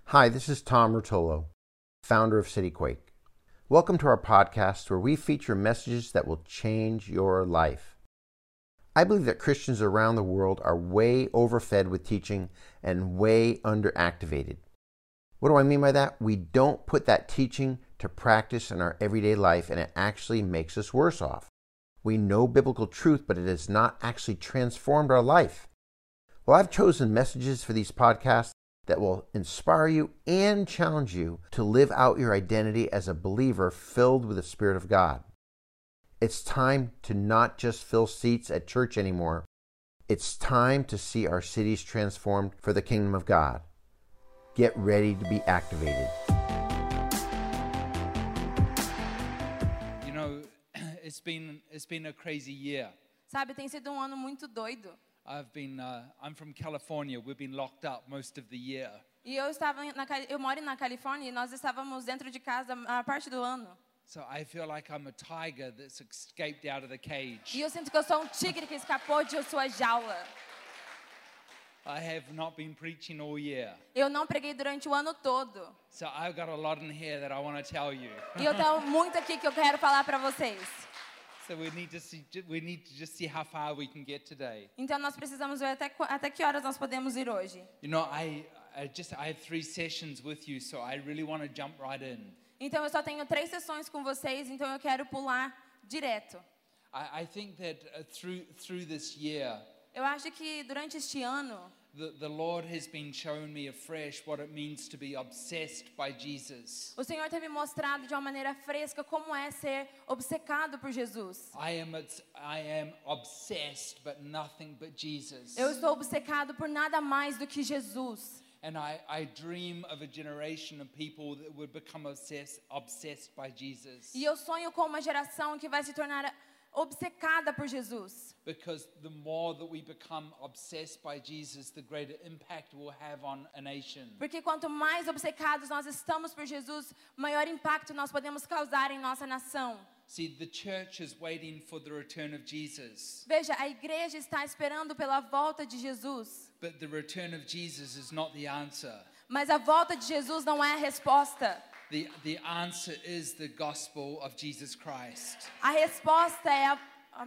Hi, this is Tom Rotolo, founder of CityQuake. Welcome to our podcast where we feature messages that will change your life. I believe that Christians around the world are way overfed with teaching and way underactivated. What do I mean by that? We don't put that teaching to practice in our everyday life, and it actually makes us worse off. We know biblical truth, but it has not actually transformed our life. Well, I've chosen messages for these podcasts that will inspire you and challenge you to live out your identity as a believer filled with the Spirit of God. It's time to not just fill seats at church anymore. It's time to see our cities transformed for the kingdom of God. Get ready to be activated. You know, it's been a crazy year. Sabe, tem sido ano muito doido. I'm from California. We've been locked up most of the year. E eu moro na Califórnia e nós estávamos dentro de casa a parte do ano. So I feel like I'm a tiger that's escaped out of the cage. E eu sinto que eu sou tigre que escapou de sua jaula. I have not been preaching all year. Eu não preguei durante o ano todo. So I've got a lot in here that I want to tell you. E eu tenho muito aqui que eu quero falar para vocês. So we need to just see how far we can get today. Então nós precisamos ver até que horas nós podemos ir hoje. You know, I have 3 sessions with you, so I really want to jump right in. Então eu só tenho 3 sessões com vocês, então eu quero pular direto. I think that through this year, Eu acho que durante este ano, the Lord has been showing me afresh what it means to be obsessed by Jesus. o Senhor tem me mostrado de uma maneira fresca como é ser obcecado por Jesus. I am obsessed, but nothing but Jesus. Eu estou obcecado por nada mais do que Jesus. And I dream of a generation of people that would become obsessed by Jesus. E eu sonho com uma geração que vai se tornar obcecada por Jesus. Because the more that we become obsessed by Jesus, the greater impact we'll have on a nation. Porque quanto mais obcecados nós estamos por Jesus, maior impacto nós podemos causar em nossa nação. See, the church is waiting for the return of Jesus. Veja, a igreja está esperando pela volta de Jesus. But the return of Jesus is not the answer. Mas a volta de Jesus não é a resposta. The answer is the gospel of Jesus Christ. A resposta é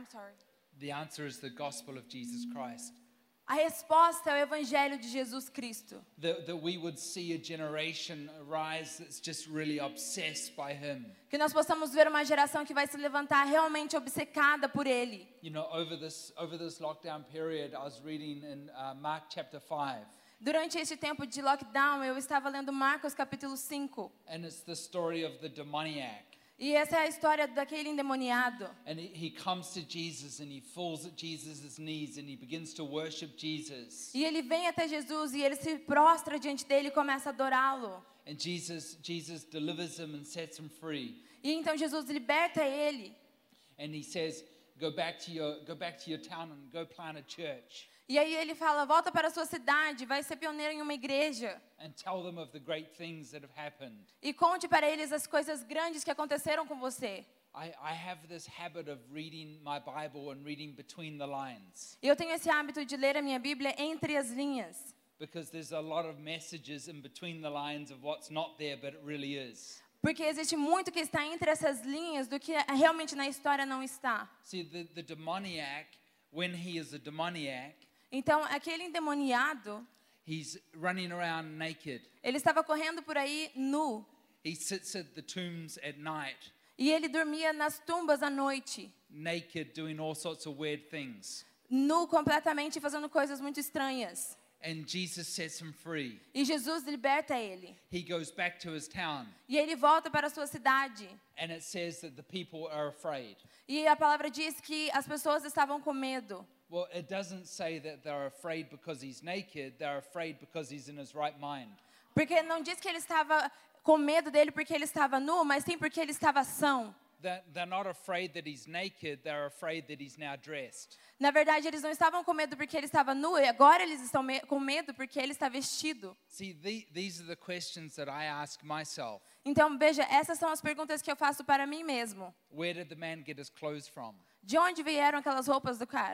The answer is the gospel of Jesus Christ. A resposta é o evangelho de Jesus Cristo. That we would see a generation arise that's just really obsessed by him. Que nós possamos ver uma geração que vai se levantar realmente obcecada por ele. You know, over this lockdown period, I was reading in Mark chapter 5. Durante este tempo de lockdown, eu estava lendo Marcos capítulo 5. And it's the story of the demoniac. E essa é a história daquele endemoniado. And he comes to Jesus and he falls at Jesus' knees and he begins to worship Jesus. E ele vem até Jesus e ele se prostra diante dele e começa a adorá-lo. And Jesus delivers him and sets him free. E então Jesus liberta ele. And he says, go back to your town and go plant a church. E aí ele fala, volta para a sua cidade, vai ser pioneiro em uma igreja. And tell them of the great things that have happened. E conte para eles as coisas grandes que aconteceram com você. I have this habit of reading my Bible and reading between the lines. E eu tenho esse hábito de ler a minha Bíblia entre as linhas. Because there's a lot of messages in between the lines of what's not there, but it really is. Porque existe muito que está entre essas linhas do que realmente na história não está. See, the demoniac, when he is a demoniac, então, aquele endemoniado, he's running around naked. Ele estava correndo por aí nu. He sits at the tombs at night. E ele dormia nas tumbas à noite. Naked, doing all sorts of weird things. Nu completamente, fazendo coisas muito estranhas. And Jesus sets him free. E Jesus liberta ele. He goes back to his town. E ele volta para a sua cidade. And it says that the people are afraid. E a palavra diz que as pessoas estavam com medo. Well, it doesn't say that they're afraid because he's naked. They're afraid because he's in his right mind. Porque não diz que ele estava com medo dele porque ele estava nu, mas sim porque ele estava são. They're not afraid that he's naked. They're afraid that he's now dressed. Na verdade, eles não estavam com medo porque ele estava nu, e agora eles estão com medo porque ele está vestido. See, these are the questions that I ask myself. Então, veja, essas são as perguntas que eu faço para mim mesmo. Where did the man get his clothes from? De onde vieram aquelas roupas do cara?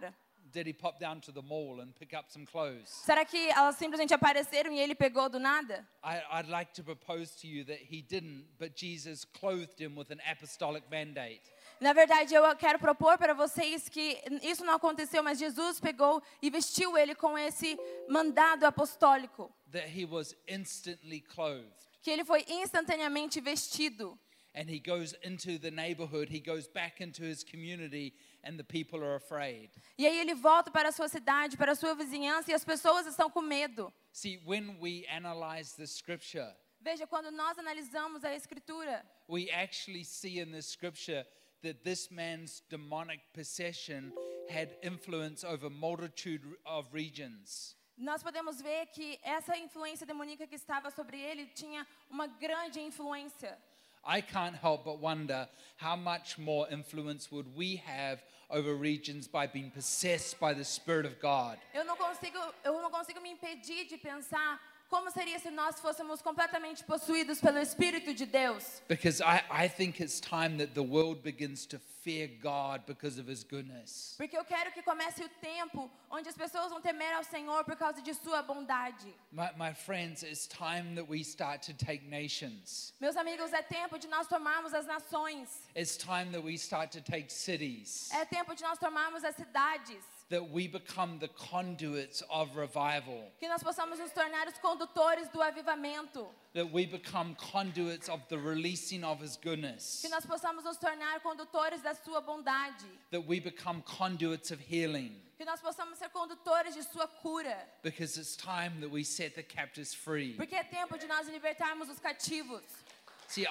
did he pop down to the mall and pick up some clothes? Será que elas simplesmente apareceram e ele pegou do nada? I'd like to propose to you that he didn't, but Jesus clothed him with an apostolic mandate. Na verdade, eu quero propor para vocês que isso não aconteceu, mas Jesus pegou e vestiu ele com esse mandado apostólico. That he was instantly clothed. Que ele foi instantaneamente vestido. And he goes into the neighborhood, he goes back into his community, and the people are afraid. E aí ele volta para a sua cidade, para a sua vizinhança, e as pessoas estão com medo. See, when we analyze the scripture, Veja, quando nós analisamos a Escritura, we actually see in the scripture that this man's demonic possession had influence over a multitude of regions. nós podemos ver que essa influência demoníaca que estava sobre ele tinha uma grande influência. I can't help but wonder how much more influence would we have over regions by being possessed by the Spirit of God. Eu não consigo me impedir de pensar como seria se nós fôssemos completamente possuídos pelo Espírito de Deus. Because I think it's time that the world begins to fear God because of His goodness. Porque eu quero que comece o tempo onde as pessoas vão temer ao Senhor por causa de sua bondade. My friends, it's time that we start to take nations. Meus amigos, é tempo de nós tomarmos as nações. It's time that we start to take cities. É tempo de nós tomarmos as cidades. That we become the conduits of revival. Que nós possamos nos tornar os condutores do avivamento. That we become conduits of the releasing of His goodness. Que nós possamos nos tornar condutores da sua bondade. That we become conduits of healing. Que nós possamos ser condutores de sua cura. Because it's time that we set the captives free. Porque é tempo de nós libertarmos os cativos. See,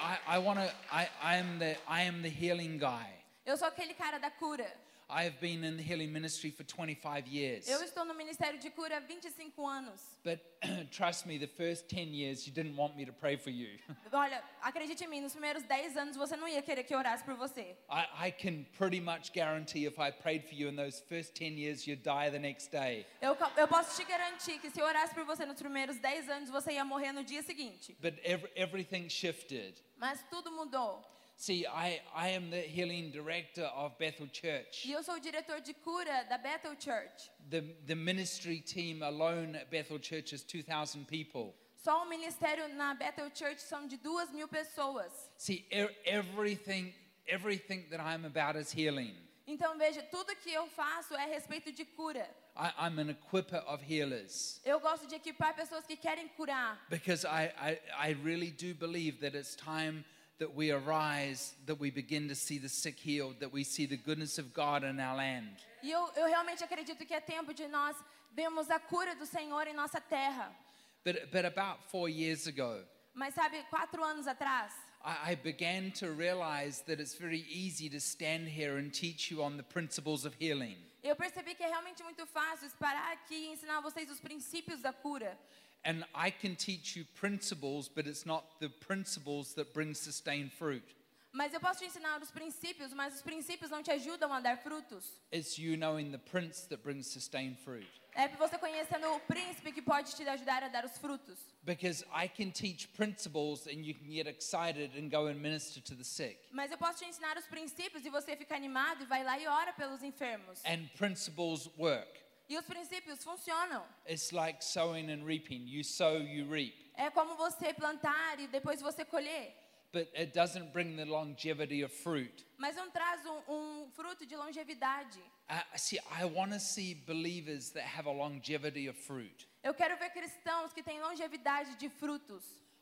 I am the healing guy. Eu sou aquele cara da cura. I have been in the healing ministry for 25 years. Eu estou no ministério de cura há 25 anos. But trust me, the first 10 years you didn't want me to pray for you. Olha, acredite em mim, nos primeiros 10 anos você não ia querer que eu orasse por você. I can pretty much guarantee if I prayed for you in those first 10 years, you'd die the next day. Eu posso te garantir que se eu orasse por você nos primeiros 10 anos, você ia morrer no dia seguinte. But everything shifted. Mas tudo mudou. See, I am the healing director of Bethel Church. E eu sou o diretor de cura da Bethel Church. The ministry team alone at Bethel Church is 2,000 people. Só o ministério na Bethel Church são de 2.000 pessoas. See, everything that I'm about is healing. Então veja, tudo que eu faço é a respeito de cura. I'm an equiper of healers. Eu gosto de equipar pessoas que querem curar. Because I really do believe that it's time that we arise, that we begin to see the sick healed, that we see the goodness of God in our land. E eu realmente acredito que é tempo de nós vermos a cura do Senhor em nossa terra. But about 4 years ago, Mas sabe, 4 anos atrás, I began to realize that it's very easy to stand here and teach you on the principles of healing. eu percebi que é realmente muito fácil parar aqui e ensinar vocês os princípios da cura. And I can teach you principles, but it's not the principles that bring sustained fruit. Mas eu posso te ensinar os princípios, mas os princípios não te ajudam a dar frutos. It's you knowing the prince that brings sustained fruit. É você conhecendo o príncipe que pode te ajudar a dar os frutos. Because I can teach principles and you can get excited and go and minister to the sick. Mas eu posso te ensinar os princípios e você fica animado e vai lá e ora pelos enfermos. And principles work. E os princípios funcionam. It's like sowing and reaping. You sow, you reap. É como você plantar e depois você colher. But it doesn't bring the longevity of fruit. Mas não traz fruto de longevidade. See, I want to see believers that have a longevity of fruit. Eu quero ver cristãos que têm longevidade de frutos.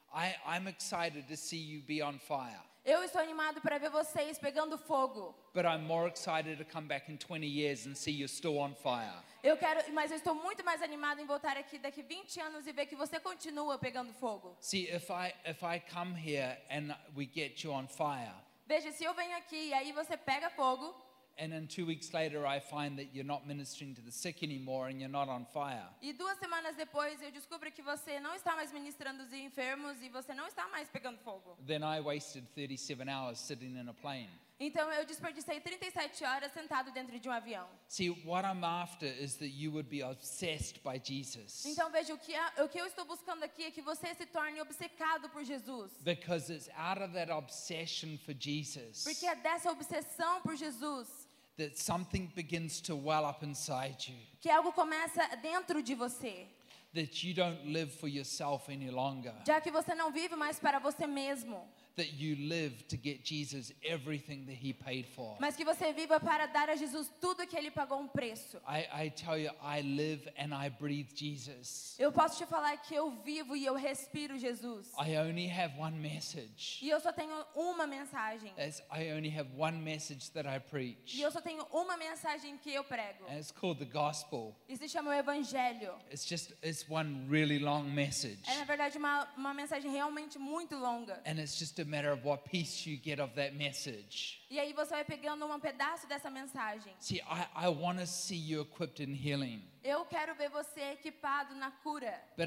I'm excited to see you be on fire. Eu estou animado para ver vocês pegando fogo. But I'm more excited to come back in 20 years and see you're still on fire. Mas eu estou muito mais animado em voltar aqui daqui 20 anos e ver que você continua pegando fogo. See, if I come here and we get you on fire, Veja, se eu venho aqui e aí você pega fogo, and then 2 weeks later I find that you're not ministering to the sick anymore and you're not on fire, e 2 semanas depois eu descubro que você não está mais ministrando os enfermos e você não está mais pegando fogo. then I wasted 37 hours sitting in a plane. Então eu desperdicei 37 horas sentado dentro de um avião. See, what I'm after is that you would be obsessed by Jesus. Então veja, o que eu estou buscando aqui é que você se torne obcecado por Jesus. Because it's out of that obsession for Jesus Porque é dessa obsessão por Jesus that something begins to well up inside you, que algo começa dentro de você, that you don't live for yourself any longer, já que você não vive mais para você mesmo, that you live to get Jesus everything that he paid for. mas que você viva para dar a Jesus tudo que ele pagou um preço. I tell you, I live and I breathe Jesus. Eu posso te falar que eu vivo e eu respiro Jesus. I only have one message. E eu só tenho uma mensagem. I only have one message that I preach. E eu só tenho uma mensagem que eu prego. And it's called the gospel. E se chama o Evangelho. It's one really long message. É, na verdade, uma mensagem realmente muito longa. And it's just a matter of what piece you get of that message. E aí você vai pegando um pedaço dessa mensagem. See, I want to see you equipped in healing. Eu quero ver você equipado na cura. But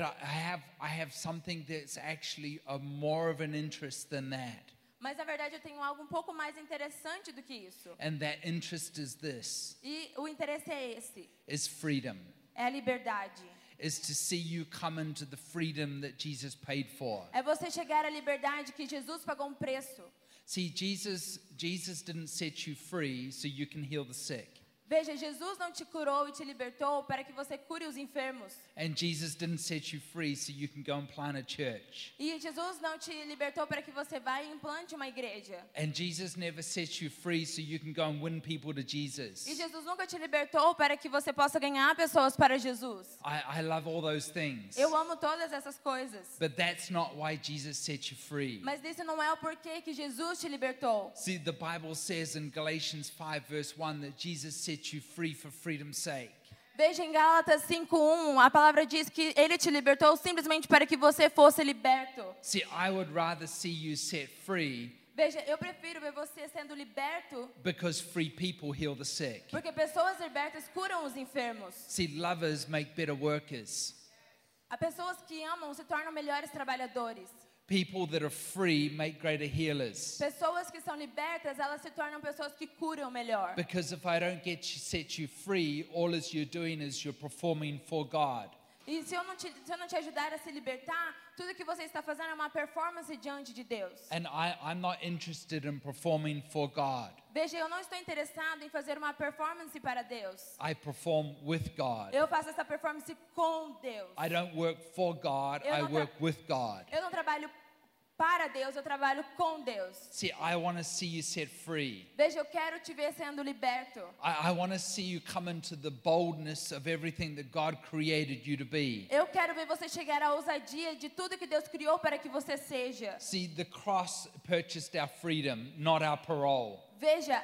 I have something that's actually more of an interest than that. Mas na verdade eu tenho algo um pouco mais interessante do que isso. And that interest is this, E o interesse é esse. is freedom. É a liberdade. Is to see you come into the freedom that Jesus paid for. É você chegar à liberdade que Jesus pagou um preço. See, Jesus didn't set you free so you can heal the sick. Veja, Jesus não te curou e te libertou para que você cure os enfermos. And Jesus didn't set you free so you can go and plant a church. E Jesus não te libertou para que você vá e implante uma igreja. And Jesus never set you free so you can go and win people to Jesus. E Jesus nunca te libertou para que você possa ganhar pessoas para Jesus. I love all those things. Eu amo todas essas coisas. But that's not why Jesus set you free. Mas isso não é o porquê que Jesus te libertou. See, the Bible says in Galatians 5 verse 1 that Jesus set you free for freedom's sake. Veja em Gálatas 5:1, a palavra diz que ele te libertou simplesmente para que você fosse liberto. See, I would rather see you set free Veja, eu prefiro ver você sendo liberto, because free people heal the sick. porque pessoas libertas curam os enfermos. See, lovers make better workers. As pessoas que amam se tornam melhores trabalhadores. People that are free make greater healers. Pessoas que são libertas, elas se tornam pessoas que curam melhor. Because if I don't set you free, all as you're doing is you're performing for God. E se eu não te ajudar a se libertar, tudo que você está fazendo é uma performance diante de Deus. And I'm not interested in performing for God. Veja, eu não estou interessado em fazer uma performance para Deus. I perform with God. Eu faço essa performance com Deus. I don't work for God, I work with God. Eu não trabalho para Deus, eu trabalho com Deus. See, I want to see you set free. Veja, eu quero te ver sendo liberto. I want to see you come into the boldness of everything that God created you to be. Eu quero ver você chegar à ousadia de tudo que Deus criou para que você seja. See, the cross purchased our freedom, not our parole. Veja,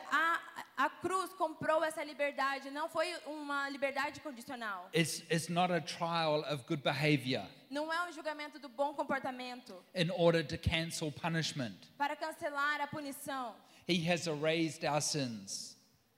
a cruz comprou essa liberdade, não foi uma liberdade condicional. It's not a trial of good behavior Não é um julgamento do bom comportamento in order to cancel punishment. para cancelar a punição. He has erased our sins.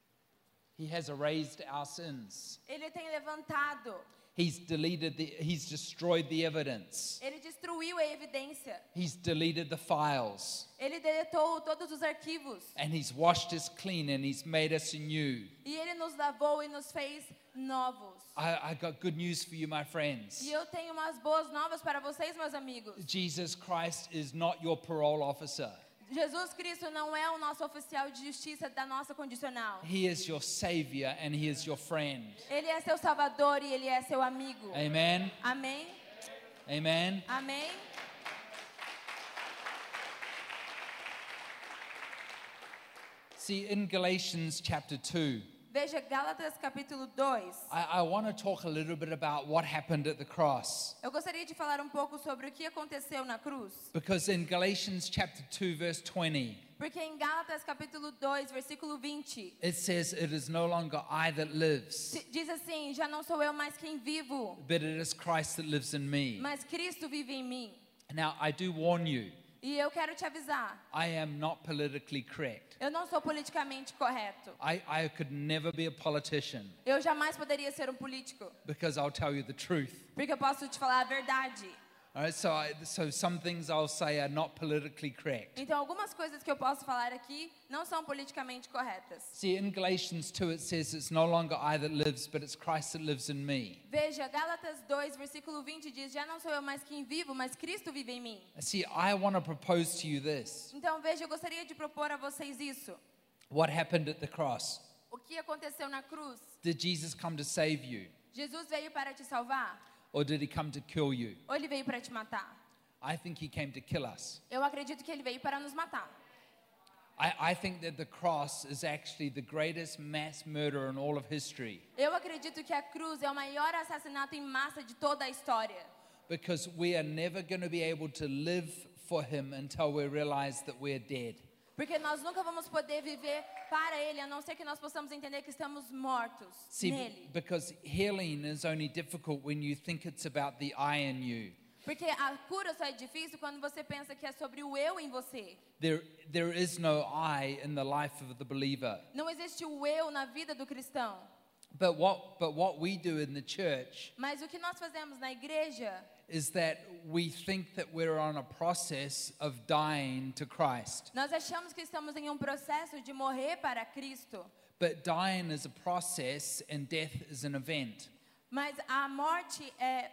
He has erased our sins. Ele tem levantado, He's destroyed the evidence. ele destruiu a evidência, He's deleted the files. ele deletou todos os arquivos And he's washed us clean and he's made us anew. e ele nos lavou e nos fez novos. I got good news for you, my friends. E eu tenho umas boas novas para vocês, meus amigos. Jesus Christ is not your parole officer. Jesus Cristo não é o nosso oficial de justiça da nossa condicional. He is your savior and he is your friend. Ele é seu salvador e ele é seu amigo. Amen. Amém? Amen. Amém? See, in Galatians chapter 2, Veja Gálatas capítulo 2. I want to talk a little bit about what happened at the cross. Eu gostaria de falar um pouco sobre o que aconteceu na cruz. Because in Galatians chapter 2 verse 20, Porque em Gálatas capítulo 2, versículo 20, it says, "It is no longer I that lives, diz assim: já não sou eu mais quem vivo, but it is Christ that lives in me." mas Cristo vive em mim. Now, I do warn you, E eu quero te avisar, I am not politically correct. eu não sou politicamente correto. I could never be a politician Eu jamais poderia ser um político, because I'll tell you the truth. porque eu posso te falar a verdade. All right, so some things I'll say are not politically correct. Então, algumas coisas que eu posso falar aqui não são politicamente corretas. See, in Galatians 2 it says it's no longer I that lives, but it's Christ that lives in me. Veja, Gálatas 2, versículo 20 diz: já não sou eu mais quem vivo, mas Cristo vive em mim. See, I want to propose to you this. Então, veja, eu gostaria de propor a vocês isso. What happened at the cross? O que aconteceu na cruz? Did Jesus come to save you? Jesus veio para te salvar? Or did he come to kill you? Ou ele veio para te matar? I think he came to kill us. Eu acredito que ele veio para nos matar. I think that the cross is actually the greatest mass murder in all of history. Eu acredito que a cruz é o maior assassinato em massa de toda a história. Because we are never going to be able to live for him until we realize that we're dead. Porque nós nunca vamos poder viver para ele, a não ser que nós possamos entender que estamos mortos See, nele. because healing is only difficult when you think it's about the I in you. Porque a cura só é difícil quando você pensa que é sobre o eu em você. There is no I in the life of the believer. Não existe o eu na vida do cristão. But what we do in the church Mas o que nós fazemos na igreja is that we think that we're on a process of dying to Christ. nós achamos que estamos em um processo de morrer para Cristo. But dying is a process and death is an event. Mas a morte é...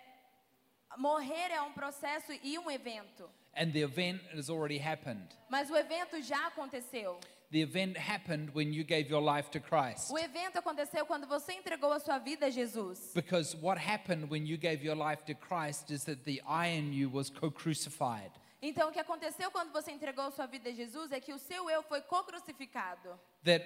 Morrer é um processo e um evento. And the event has already happened. Mas o evento já aconteceu. The event happened when you gave your life to Christ. O evento aconteceu quando você entregou a sua vida a Jesus. Because what happened when you gave your life to Christ is that the I in you was co-crucified. Então, o que aconteceu quando você entregou a sua vida a Jesus é que o seu eu foi co-crucificado. That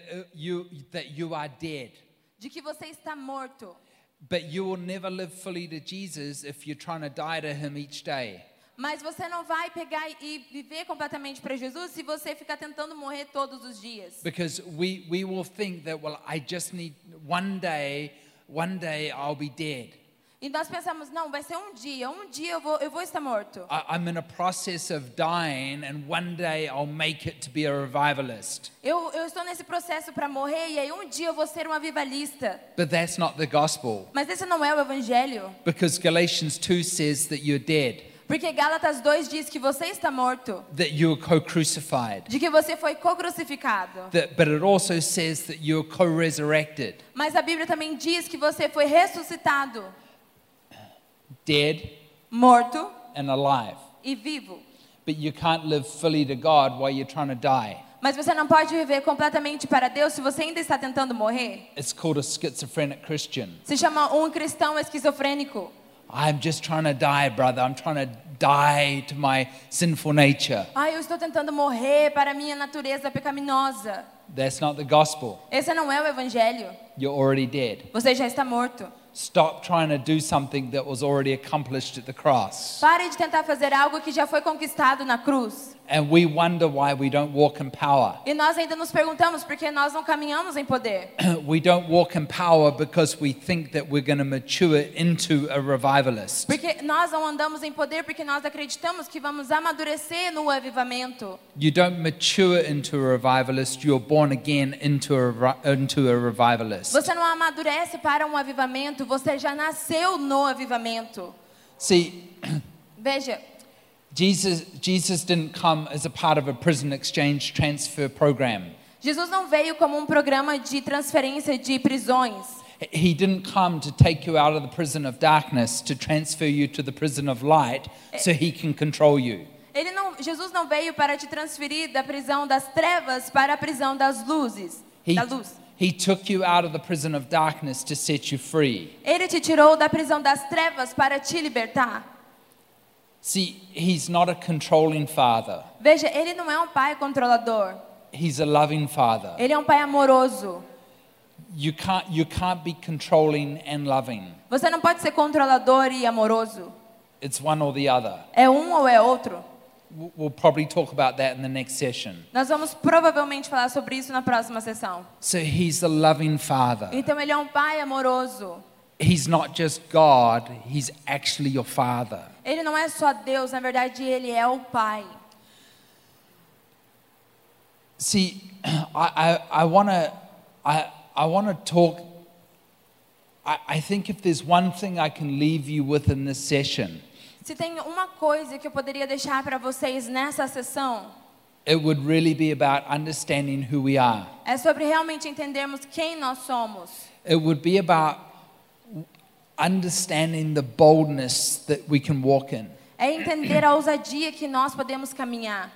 you are dead. De que você está morto. But you will never live fully to Jesus if you're trying to die to him each day. Mas você não vai pegar e viver completamente para Jesus se você ficar tentando morrer todos os dias. Because we will think that, well, I just need one day I'll be dead. E nós pensamos, não, vai ser um dia eu vou estar morto. I'm in a process of dying and one day I'll make it to be a revivalist. Eu estou nesse processo para morrer e aí um dia eu vou ser um avivalista. But that's not the gospel. Mas esse não é o evangelho. Because Galatians 2 says that you're dead. Porque Gálatas 2 diz que você está morto. That you were co-crucified. De que você foi co-crucificado. But it also says that you were co-resurrected. Mas a Bíblia também diz que você foi ressuscitado. Dead, morto and alive. E vivo. But you can't live fully to God while you're trying to die. Mas você não pode viver completamente para Deus se você ainda está tentando morrer. It's called a schizophrenic Christian. Se chama um cristão esquizofrênico. I'm just trying to die, brother. I'm trying to die to my sinful nature. Eu estou tentando morrer para a minha natureza pecaminosa. That's not the gospel. Esse não é o evangelho. You're already dead. Você já está morto. Stop trying to do something that was already accomplished at the cross. Pare de tentar fazer algo que já foi conquistado na cruz. And we wonder why we don't walk in power. E nós ainda nos perguntamos por que nós não caminhamos em poder. We don't walk in power because we think that we're going to mature into a revivalist. Porque nós não andamos em poder porque nós acreditamos que vamos amadurecer no avivamento. You don't mature into a revivalist, you're born again into a revivalist. Você não amadurece para um avivamento, você já nasceu no avivamento. See, veja, Jesus didn't come as a part of a prison exchange transfer program. Jesus não veio como um programa de transferência de prisões. He didn't come to take you out of the prison of darkness to transfer you to the prison of light so he can control you. Jesus não veio para te transferir da prisão das trevas para a prisão das luzes, da luz. He took you out of the prison of darkness to set you free. Ele te tirou da prisão das trevas para te libertar. See, he's not a controlling father. Veja, ele não é um pai controlador. He's a loving father. Ele é um pai amoroso. You can't be controlling and loving. Você não pode ser controlador e amoroso. It's one or the other. É um ou é outro. We'll probably talk about that in the next session. Nós vamos provavelmente falar sobre isso na próxima sessão. So he's a loving father. Então ele é um pai amoroso. He's not just God, he's actually your father. Ele não é só Deus, na verdade ele é o pai. See, I want to talk. I think if there's one thing I can leave you with in this session, se tem uma coisa que eu poderia deixar para vocês nessa sessão, it would really be about understanding who we are. É sobre realmente entendermos quem nós somos. It would be about understanding the boldness that we can walk in. É entender a ousadia que nós podemos caminhar.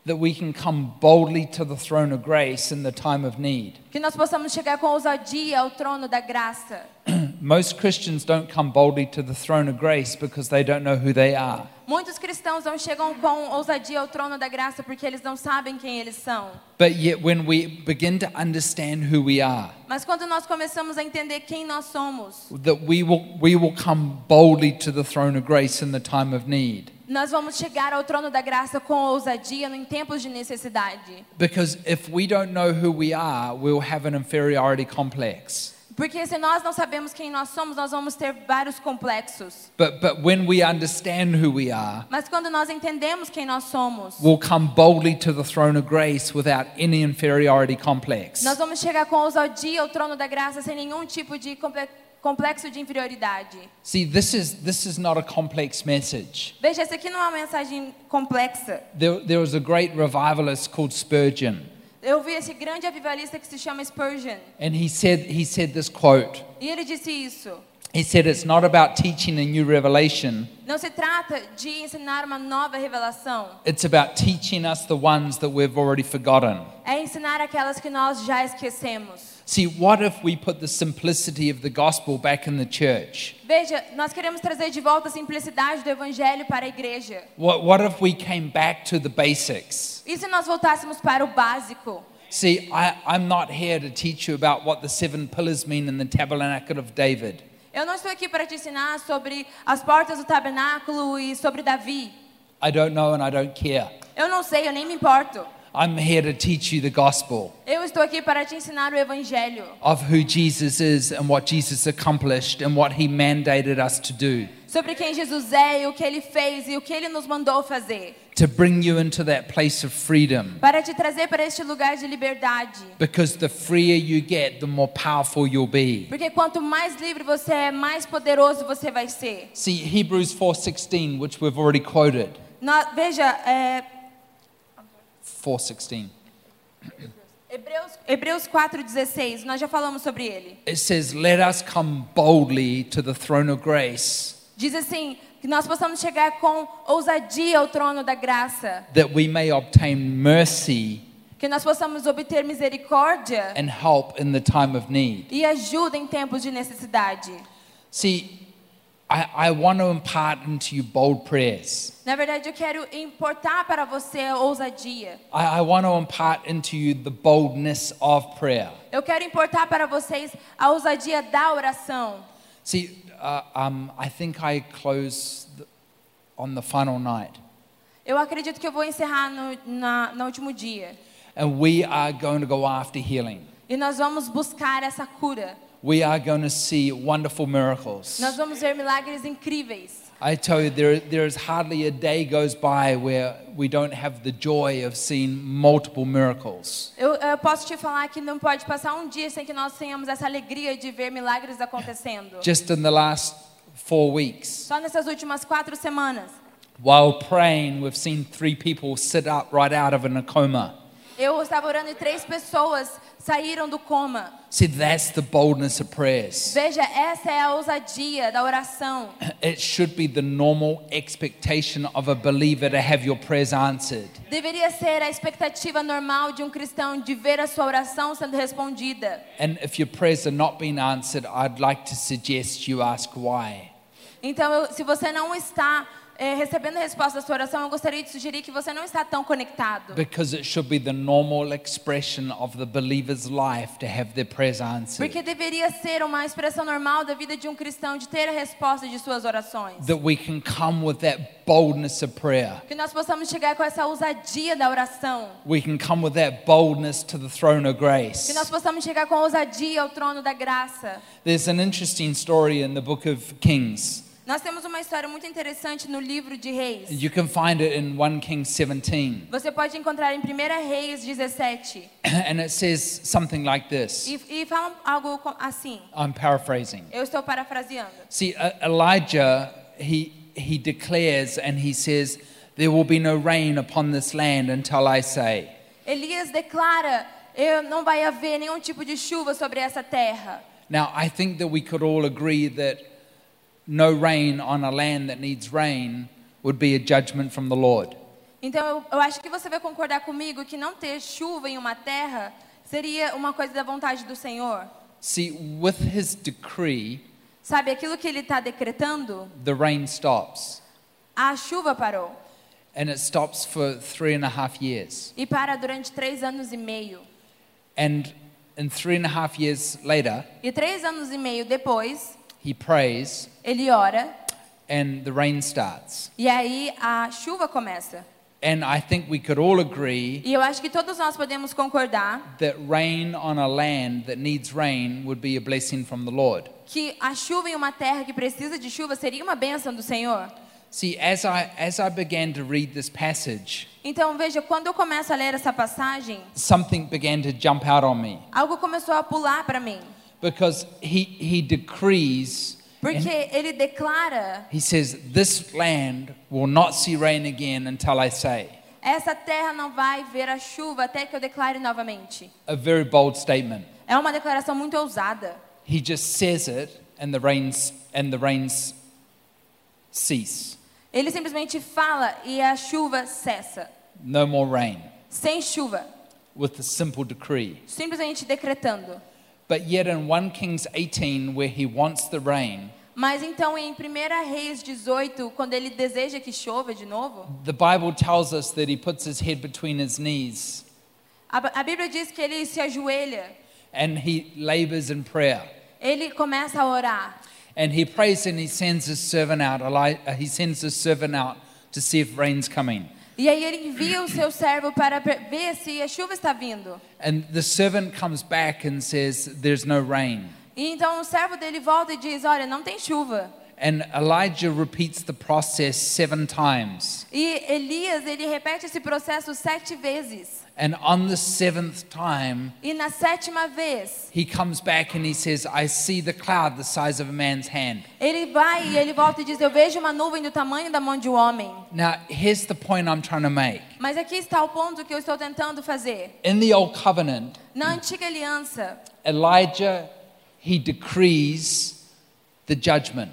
that we can come boldly to the throne of grace in the time of need. Que nós possamos chegar com ousadia ao trono da graça. Most Christians don't come boldly to the throne of grace because they don't know who they are. Muitos cristãos não chegam com ousadia ao trono da graça porque eles não sabem quem eles são. But yet when we begin to understand who we are, Mas quando nós começamos a entender quem nós somos, that we will come boldly to the throne of grace in the time of need. nós vamos chegar ao trono da graça com ousadia em tempos de necessidade. Because if we don't know who we are, we'll have an inferiority complex. Porque se nós não sabemos quem nós somos, nós vamos ter vários complexos. But when we understand who we are, Mas quando nós entendemos quem nós somos, we'll come boldly to the throne of grace without any inferiority complex. nós vamos chegar com ousadia ao trono da graça sem nenhum tipo de complexo de inferioridade. See, this is not a complex message. Veja, essa aqui não é uma mensagem complexa. There was a great revivalist called Spurgeon, Eu vi esse grande avivalista que se chama Spurgeon. and he said this quote. E ele disse isso. He said, "It's not about teaching a new revelation. Não se trata de ensinar uma nova revelação. It's about teaching us the ones that we've already forgotten." É ensinar aquelas que nós já esquecemos. See, what if we put the simplicity of the gospel back in the church? Veja, nós queremos trazer de volta a simplicidade do evangelho para a igreja. What if we came back to the basics? E se nós voltássemos para o básico? See, I'm not here to teach you about what the 7 pillars mean in the tabernacle of David. Eu não estou aqui para te ensinar sobre as portas do tabernáculo e sobre Davi. I don't know and I don't care. Eu não sei, eu nem me importo. I'm here to teach you the gospel Eu estou aqui para te ensinar o evangelho. of who Jesus is and what Jesus accomplished and what he mandated us to do. Sobre quem Jesus é e o que ele fez e o que ele nos mandou fazer. To bring you into that place of freedom. Para te trazer para este lugar de liberdade. Because the freer you get, the more powerful you'll be. Porque quanto mais livre você é, mais poderoso você vai ser. See, Hebrews 4:16, which we've already quoted. Veja, 4:16. Hebreus 4:16, nós já falamos sobre ele. It says, "Let us come boldly to the throne of grace, Diz assim, que nós possamos chegar com ousadia ao trono da graça. that we may obtain mercy Que nós possamos obter misericórdia and help in the time of need." e ajuda em tempos de necessidade. See, I want to impart into you bold prayers. Na verdade, eu quero importar para você a ousadia. I want to impart into you the boldness of prayer. Eu quero importar para vocês a ousadia da oração. See, I think I close on the final night. Eu acredito que eu vou encerrar no último dia. And we are going to go after healing. E nós vamos buscar essa cura. We are going to see wonderful miracles. Nós vamos ver milagres incríveis. I tell you, there is hardly a day goes by where we don't have the joy of seeing multiple miracles. Eu posso te falar que não pode passar um dia sem que nós tenhamos essa alegria de ver milagres acontecendo. Just in the last 4 weeks, Só nessas últimas 4 semanas. while praying, we've seen 3 people sit up right out of a coma. Eu estava orando e 3 pessoas saíram do coma. See, that's the boldness of prayers. Veja, essa é a ousadia da oração. It should be the normal expectation of a believer to have your prayers answered. Deveria ser a expectativa normal de um cristão de ver a sua oração sendo respondida. And if your prayers are not being answered, I'd like to suggest you ask why. Então, se você não está recebendo a resposta da sua oração, eu gostaria de sugerir que você não está tão conectado. Because it should be the normal expression of the believer's life to have their prayers answered. Porque deveria ser uma expressão normal da vida de um cristão de ter a resposta de suas orações. That we can come with that boldness of prayer. Que nós possamos chegar com essa ousadia da oração. We can come with that boldness to the throne of grace. Que nós possamos chegar com ousadia ao trono da graça. There's an interesting story in the book of Kings. Nós temos uma história muito interessante no livro de Reis. You can find it in 1 Kings 17. Você pode encontrar em 1 Reis 17. And it says something like this. E fala algo assim. I'm paraphrasing. Eu estou parafraseando. See, Elijah, he declares and he says, "There will be no rain upon this land until I say." Elias declara, não vai haver nenhum tipo de chuva sobre essa terra. Now, I think that we could all agree that no rain on a land that needs rain would be a judgment from the Lord. Então eu acho que você vai concordar comigo que não ter chuva em uma terra seria uma coisa da vontade do Senhor. See, with his decree, Sabe, aquilo que ele está decretando, the rain stops. a chuva parou. And it stops for 3.5 years. E para durante 3 anos e meio. And in 3.5 years later, E 3 anos e meio depois, he prays ele ora and the rain starts. e aí a chuva começa. And I think we could all agree E eu acho que todos nós podemos concordar that rain on a land that needs rain would be a blessing from the Lord. que a chuva em uma terra que precisa de chuva seria uma bênção do Senhor. See, as I began to read this passage, Então veja, quando eu começo a ler essa passagem, something began to jump out on me algo começou a pular para mim. because he decrees, Porque ele declara, he says, this land will not see rain again until I say. essa terra não vai ver a chuva até que eu declare novamente. A very bold statement. É uma declaração muito ousada. He just says it and the rains cease. Ele simplesmente fala e a chuva cessa. No more rain. Sem chuva. With a simple decree. Simplesmente decretando. But yet in 1 Kings 18, where he wants the rain, Mas então em 1 Reis 18, quando ele deseja que chova de novo, the Bible tells us that he puts his head between his knees a Bíblia diz que ele se ajoelha, and he labors in prayer. ele começa a orar. And he prays and he sends his servant out. He sends his servant out to see if rain's coming. E aí ele envia o seu servo para ver se a chuva está vindo. And the servant comes back and says, there's no rain. E então o servo dele volta e diz, olha, não tem chuva. And Elijah repeats the process 7 times. E Elias, ele repete esse processo 7 vezes. And on the 7th time, E na 7ª vez, he comes back and he says, I see the cloud the size of a man's hand. ele vai e ele volta e diz, eu vejo uma nuvem do tamanho da mão de um homem. Now, here's the point I'm trying to make. Mas aqui está o ponto que eu estou tentando fazer. In the Old Covenant, Na antiga aliança, Elijah, he decrees the judgment.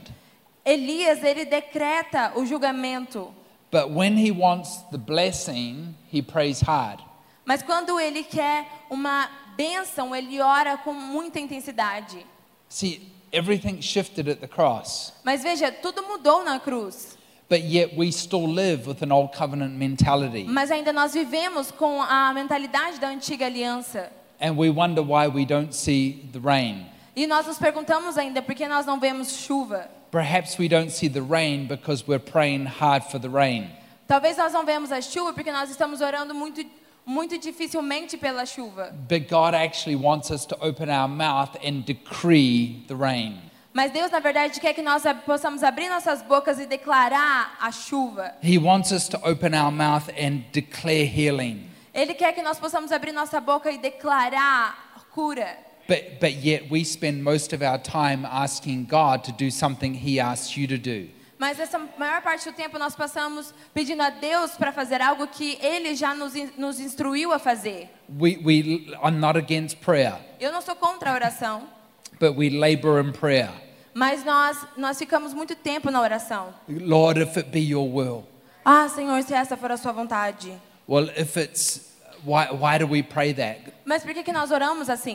Elias, ele decreta o julgamento. But when he wants the blessing, he prays hard. Mas quando ele quer uma bênção, ele ora com muita intensidade. See, everything shifted at the cross. Mas veja, tudo mudou na cruz. But yet we still live with an Old Covenant mentality. Mas ainda nós vivemos com a mentalidade da antiga aliança. And we wonder why we don't see the rain. E nós nos perguntamos ainda por que nós não vemos chuva. Perhaps we don't see the rain because we're praying hard for the rain. Talvez nós não vemos a chuva porque nós estamos orando muito dificilmente pela chuva. But God actually wants us to open our mouth and decree the rain. Mas Deus, na verdade, quer que nós possamos abrir nossas bocas e declarar a chuva. He wants us to open our mouth and declare healing. Ele quer que nós possamos abrir nossa boca e declarar cura. But yet we spend most of our time asking God to do something He asks you to do. Mas essa maior parte do tempo nós passamos pedindo a Deus para fazer algo que Ele já nos instruiu a fazer. I'm not against prayer, Eu não sou contra a oração, but we labor in prayer. mas nós ficamos muito tempo na oração. Lord, if it be your will. Ah, Senhor, se essa for a sua vontade. Well, if it's, why do we pray that? Mas por que nós oramos assim?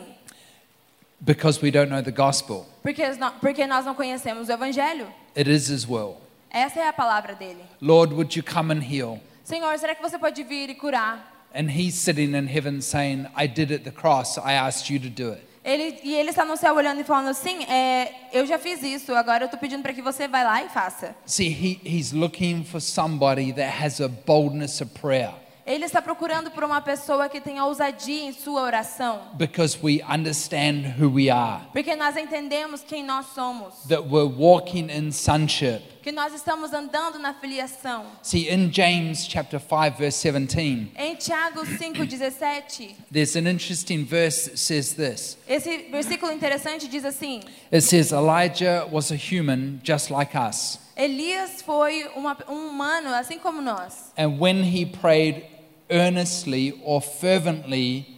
Because we don't know the gospel. Porque nós não conhecemos o Evangelho. It is His will. Essa é a palavra dele. Lord, would you come and heal? Senhor, será que você pode vir e curar? And He's sitting in heaven saying, I did at the cross, I asked you to do it. Ele está no céu olhando e falando assim, eu já fiz isso, agora eu estou pedindo para que você vá lá e faça. See, He's looking for somebody that has a boldness of prayer. Ele está procurando por uma pessoa que tenha ousadia em sua oração. Because we understand who we are. Porque nós entendemos quem nós somos. That we're walking in sonship. Que nós estamos andando na filiação. See, in James chapter 5 verse 17. Em Tiago 5:17. There's an interesting verse that says this. Esse versículo interessante diz assim: It says Elijah was a human just like us. Elias foi um humano assim como nós. And when he prayed earnestly or fervently,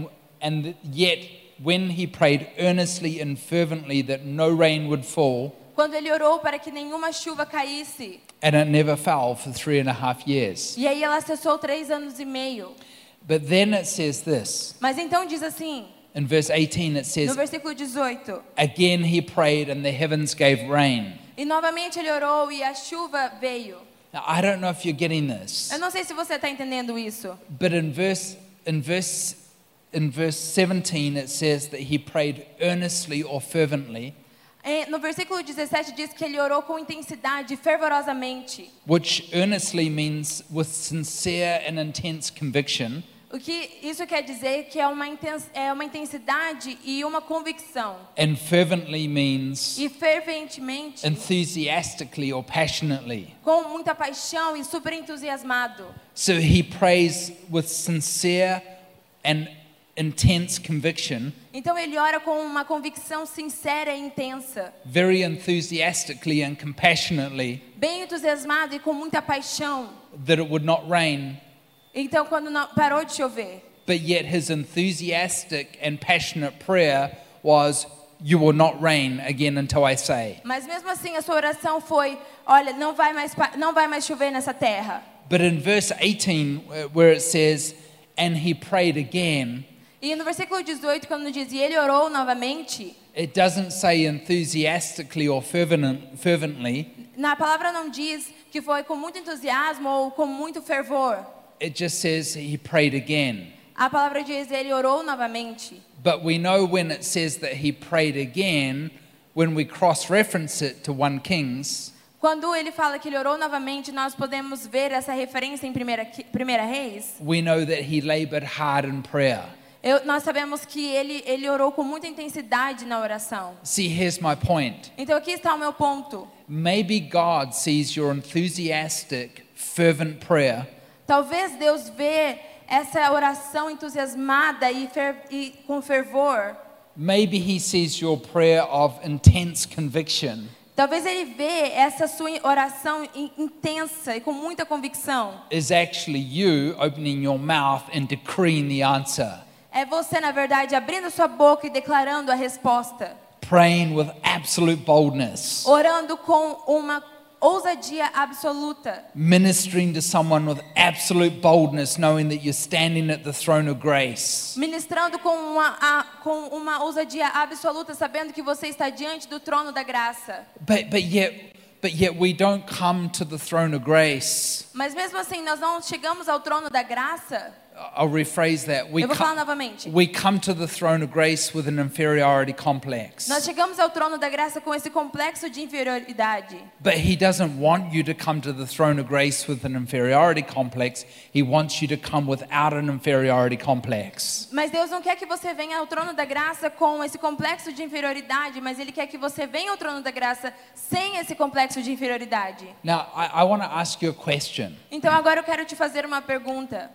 and yet when he prayed earnestly and fervently that no rain would fall, quando ele orou para que nenhuma chuva caísse. And it never fell for 3.5 years. E aí ela cessou 3 anos e meio. But then it says this. Mas então diz assim, In verse 18 it no says, versículo 18. again he prayed and the heavens gave rain. E novamente ele orou e a chuva veio. Now, I don't know if you're getting this, Eu não sei se você está entendendo isso. but in verse 17 it says that he prayed earnestly or fervently, No versículo 17 diz que ele orou com intensidade, fervorosamente. which earnestly means with sincere and intense conviction. O que isso quer dizer que é uma intensidade e uma convicção. And fervently means E ferventemente, enthusiastically or passionately. com muita paixão e super entusiasmado. So he prays with sincere and intense conviction, Então ele ora com uma convicção sincera e intensa, very enthusiastically and compassionately, bem entusiasmado e com muita paixão. that it would not rain. Então quando parou de chover, But yet his enthusiastic and passionate prayer was, you will not rain again until I say. mas mesmo assim a sua oração foi, olha, não vai mais chover nessa terra. But in verse 18, where it says, and he prayed again, E no versículo 18, quando diz, e ele orou novamente, it doesn't say enthusiastically or fervently. na palavra não diz que foi com muito entusiasmo ou com muito fervor. It just says he prayed again. A palavra diz, ele orou novamente. But we know when it says that he prayed again, when we cross-reference it to 1 Kings, Quando ele fala que ele orou novamente, nós podemos ver essa referência em 1 Reis. we know that he labored hard in prayer. Nós sabemos que ele orou com muita intensidade na oração. See, here's my point. Então aqui está o meu ponto. Maybe God sees your enthusiastic, fervent prayer Talvez Deus vê essa oração entusiasmada e com fervor. Maybe he sees your prayer of intense conviction Talvez ele vê essa sua oração intensa e com muita convicção. is actually you opening your mouth and decreeing the answer, É você, na verdade, abrindo sua boca e declarando a resposta. praying with absolute boldness, Orando com uma ousadia absoluta. ministering to someone with absolute boldness, knowing that you're standing at the throne of grace. Ministrando com uma ousadia absoluta, sabendo que você está diante do trono da graça. But yet we don't come to the throne of grace. Mas mesmo assim, nós não chegamos ao trono da graça. I'll rephrase that. Eu vou falar novamente. We come to the throne of grace with an inferiority complex. Nós chegamos ao trono da graça com esse complexo de inferioridade. But he doesn't want you to come to the throne of grace with an inferiority complex. He wants you to come without an inferiority complex. Mas Deus não quer que você venha ao trono da graça com esse complexo de inferioridade, mas Ele quer que você venha ao trono da graça sem esse complexo de inferioridade. Now, I want to ask you a question. Então agora eu quero te fazer uma pergunta.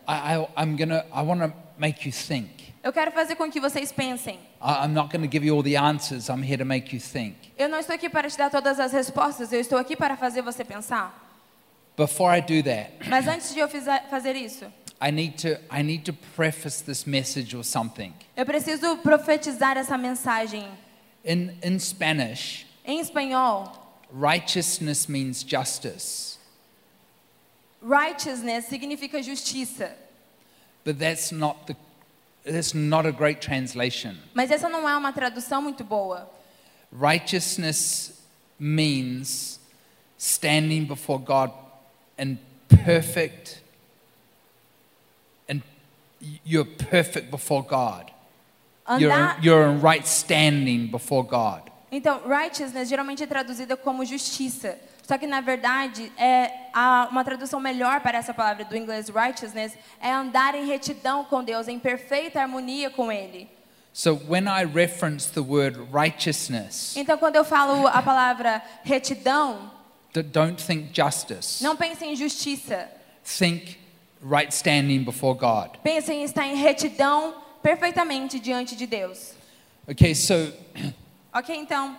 I want to make you think. Eu quero fazer com que vocês pensem. I'm not going to give you all the answers. I'm here to make you think. Eu não estou aqui para te dar todas as respostas, eu estou aqui para fazer você pensar. Before I do that, Mas antes de eu fazer isso, I need to preface this message with something. eu preciso profetizar essa mensagem. In Spanish, Em espanhol, righteousness means justice. righteousness significa justiça. But that's not a great translation. Mas essa não é uma tradução muito boa. Righteousness means standing before God in perfect, and you're perfect before God. You're in right standing before God. Então, righteousness geralmente é traduzida como justiça. Só que, na verdade, uma tradução melhor para essa palavra do inglês righteousness é andar em retidão com Deus, em perfeita harmonia com Ele. So when I reference the word righteousness, Então, quando eu falo a palavra retidão, don't think justice. não pense em justiça. Think right standing before God. Pense em estar em retidão perfeitamente diante de Deus. Okay, so Ok, então...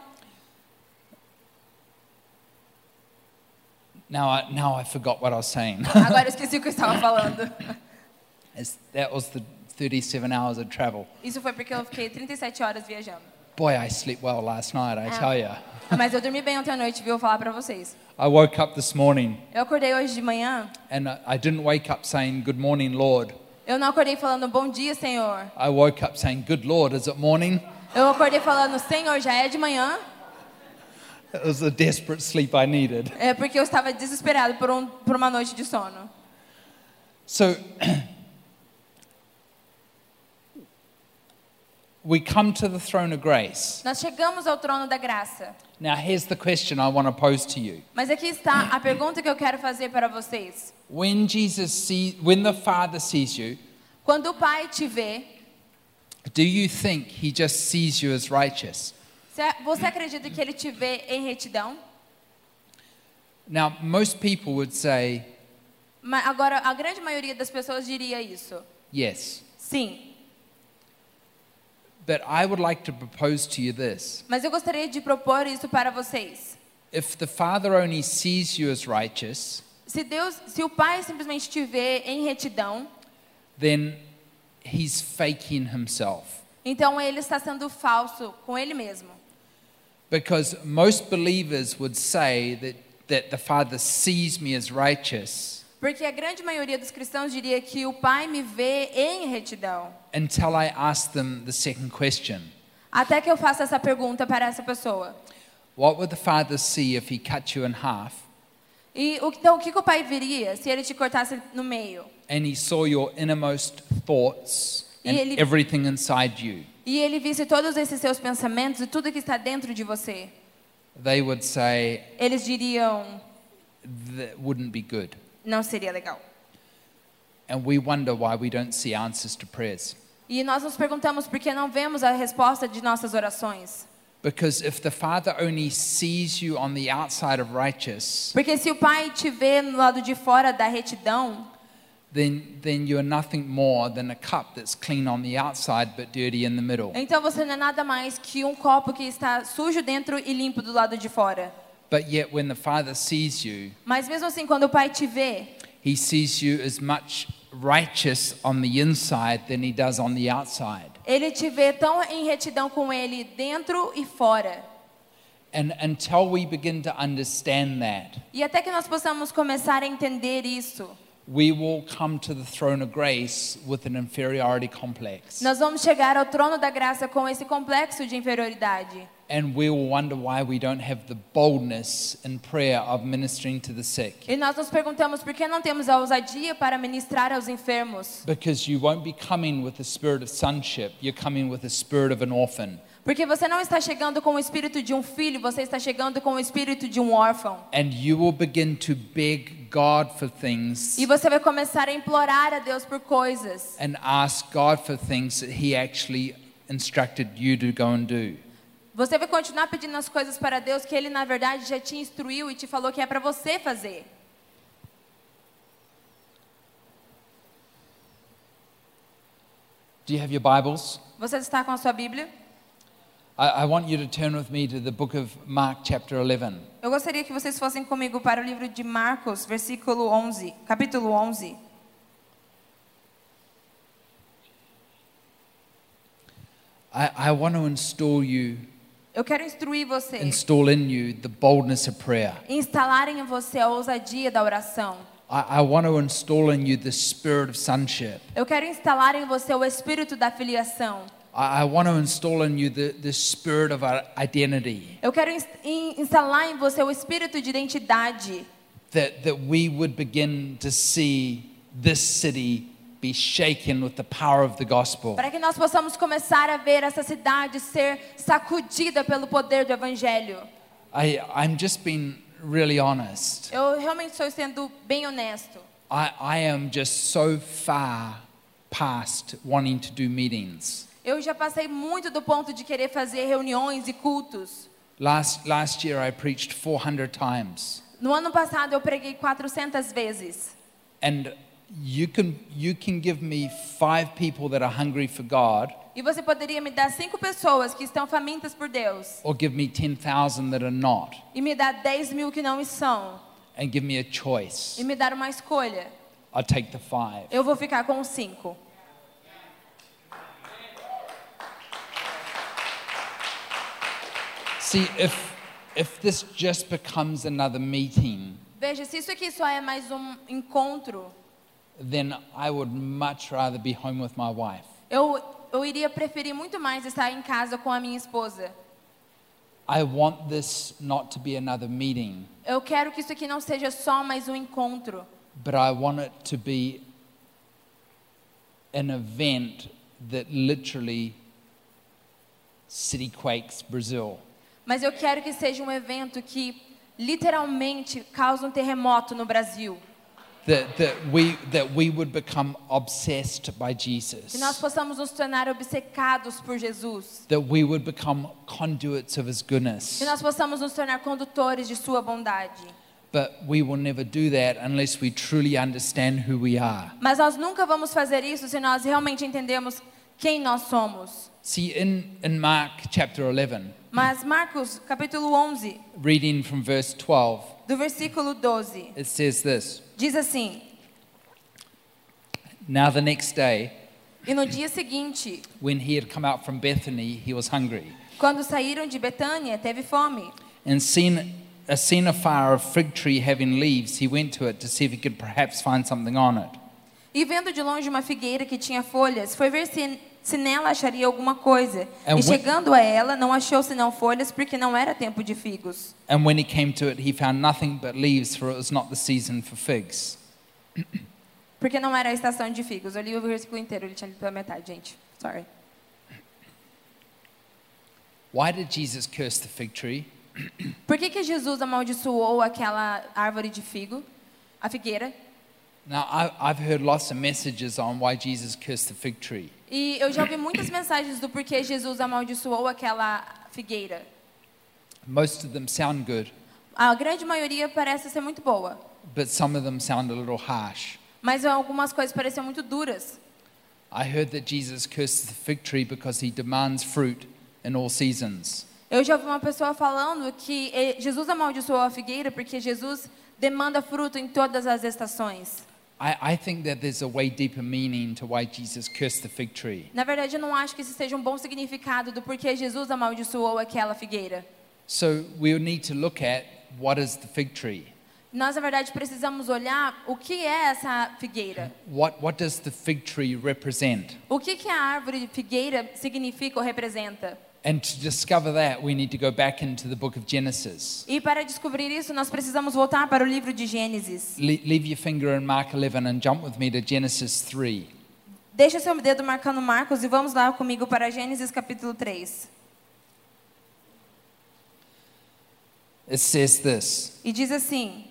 Now I forgot what I was saying. Agora eu esqueci o que eu estava falando. That was the 37 hours of travel. Isso foi porque eu fiquei 37 horas viajando. Boy, I slept well last night, I tell you. Mas eu dormi bem ontem à noite, viu? Vou falar para vocês. I woke up this morning Eu acordei hoje de manhã. and I didn't wake up saying, "Good morning, Lord." Eu não acordei falando bom dia, Senhor. I woke up saying, "Good Lord, is it morning?" Eu acordei falando, Senhor, já é de manhã? It was the desperate sleep I needed. É porque eu estava desesperado por uma noite de sono. So we come to the throne of grace. Nós chegamos ao trono da graça. Now here's the question I want to pose to you. Mas aqui está a pergunta que eu quero fazer para vocês. When the Father sees you, Quando o Pai te vê, do you think he just sees you as righteous? você acredita que Ele te vê em retidão? Now, most people would say, Mas agora, a grande maioria das pessoas diria isso. yes. Sim. But I would like to propose to you this. Mas eu gostaria de propor isso para vocês. If the Father only sees you as righteous, Se o Pai simplesmente te vê em retidão, then he's faking himself. então Ele está sendo falso com Ele mesmo. Because most believers would say that the Father sees me as righteous Porque a grande maioria dos cristãos diria que o Pai me vê em retidão. until I ask them the second question. Até que eu faça essa pergunta para essa pessoa. What would the Father see if he cut you in half Então, o que o Pai veria se Ele te cortasse no meio? and he saw your innermost thoughts and E ele- everything inside you? E Ele visse todos esses seus pensamentos e tudo que está dentro de você? They would say Eles diriam, that wouldn't be good. não seria legal. And we wonder why we don't see answers to prayers. E nós nos perguntamos por que não vemos a resposta de nossas orações. Because if the Father only sees you on the outside of righteous, Porque se o Pai te vê no lado de fora da retidão, then you're nothing more than a cup that's clean on the outside but dirty in the middle. então você não é nada mais que um copo que está sujo dentro e limpo do lado de fora. But yet when the Father sees you, Mas mesmo assim, quando o Pai te vê, he sees you as much righteous on the inside than he does on the outside. Ele te vê tão em retidão com Ele dentro e fora. And until we begin to understand that, E até que nós possamos começar a entender isso, we will come to the throne of grace with an inferiority complex. nós vamos chegar ao trono da graça com esse complexo de inferioridade. And we will wonder why we don't have the boldness in prayer of ministering to the sick. E nós nos perguntamos por que não temos a ousadia para ministrar aos enfermos. Because you won't be coming with the spirit of sonship, you're coming with the spirit of an orphan. Porque você não está chegando com o espírito de um filho, você está chegando com o espírito de um órfão. And you will begin to beg God for things E você vai começar a implorar a Deus por coisas. and ask God for things that He actually instructed you to go and do. Você vai continuar pedindo as coisas para Deus que Ele, na verdade, já te instruiu e te falou que é para você fazer. Do you have your Bibles? Você está com a sua Bíblia? I want you to turn with me to the book of Mark chapter 11. Eu gostaria que vocês fossem comigo para o livro de Marcos, capítulo 11. I want to Eu quero instruir você, install in you the boldness of prayer. instalar em você a ousadia da oração. I want to install in you the spirit of sonship. Eu quero instalar em você o espírito da filiação. I want to install in you the spirit of our identity. Eu quero instalar em você o espírito de identidade. That we would begin to see this city be shaken with the power of the gospel. Para que nós possamos começar a ver essa cidade ser sacudida pelo poder do evangelho. I'm just being really honest. Eu realmente estou sendo bem honesto. I am just so far past wanting to do meetings. Eu já passei muito do ponto de querer fazer reuniões e cultos. Last year I preached 400 times. No ano passado eu preguei 400 vezes. And you can give me 5 people that are hungry for God, E você poderia me dar 5 pessoas que estão famintas por Deus. or give me 10,000 that are not, E me dar 10.000 que não são. and give me a choice. E me dar uma escolha. I'll take the 5. Eu vou ficar com os 5. See, if this just becomes another meeting, Veja, se isso aqui só é mais um encontro, then I would much rather be home with my wife. eu iria preferir muito mais estar em casa com a minha esposa. I want this not to be another meeting, Eu quero que isso aqui não seja só mais um encontro, but I want it to be an event that literally city quakes Brazil. mas eu quero que seja um evento que literalmente causa um terremoto no Brasil. That we would become obsessed by Que Jesus. nós possamos nos tornar obcecados por Jesus. That we would become conduits of His goodness. Que nós possamos nos tornar condutores de sua bondade. But we will never do that unless we truly understand who we are. Mas nós nunca vamos fazer isso se nós realmente entendemos quem nós somos. See, in Mark chapter 11, Mas Marcos, capítulo 11, reading from verse 12, do versículo 12, it says this: diz assim: Now the next day, E no dia seguinte, when he had come out from Bethany, he was hungry. quando saíram de Betânia, teve fome. And seen afar a fig tree having leaves, he went to it to see if he could perhaps find something on it. E vendo de longe uma figueira que tinha folhas, foi ver se nela acharia alguma coisa. And E chegando a ela, não achou senão folhas, porque não era tempo de figos. And when he came to it, he found nothing but leaves, for it was not the season for figs. Porque não era a estação de figos. Eu li o versículo inteiro, ele tinha lido pela metade, gente. Sorry. Why did Jesus curse the fig tree? Por que Jesus amaldiçoou aquela árvore de figo, a figueira? Now, I've heard lots of messages on why Jesus cursed the fig tree. E eu já ouvi muitas mensagens do porquê Jesus amaldiçoou aquela figueira. Most of them sound good, A grande maioria parece ser muito boa, but some of them sound a little harsh. mas algumas coisas pareciam muito duras. I heard that Jesus cursed the fig tree because he demands fruit in all seasons. Eu já ouvi uma pessoa falando que Jesus amaldiçoou a figueira porque Jesus demanda fruto em todas as estações. I think that there's a way deeper meaning to why Jesus cursed the fig tree. Na verdade, eu não acho que esse seja um bom significado do porquê Jesus amaldiçoou aquela figueira. So we'll need to look at what is the fig tree. Nós, na verdade, precisamos olhar o que é essa figueira. What does the fig tree represent? O que a árvore de figueira significa ou representa? And to discover that, we need to go back into the book of Genesis. E para descobrir isso, nós precisamos voltar para o livro de Gênesis. Leave your finger in Mark 11 and jump with me to Genesis 3. Deixa seu dedo marcando Marcos e vamos lá comigo para Gênesis capítulo 3. It says this, E diz assim,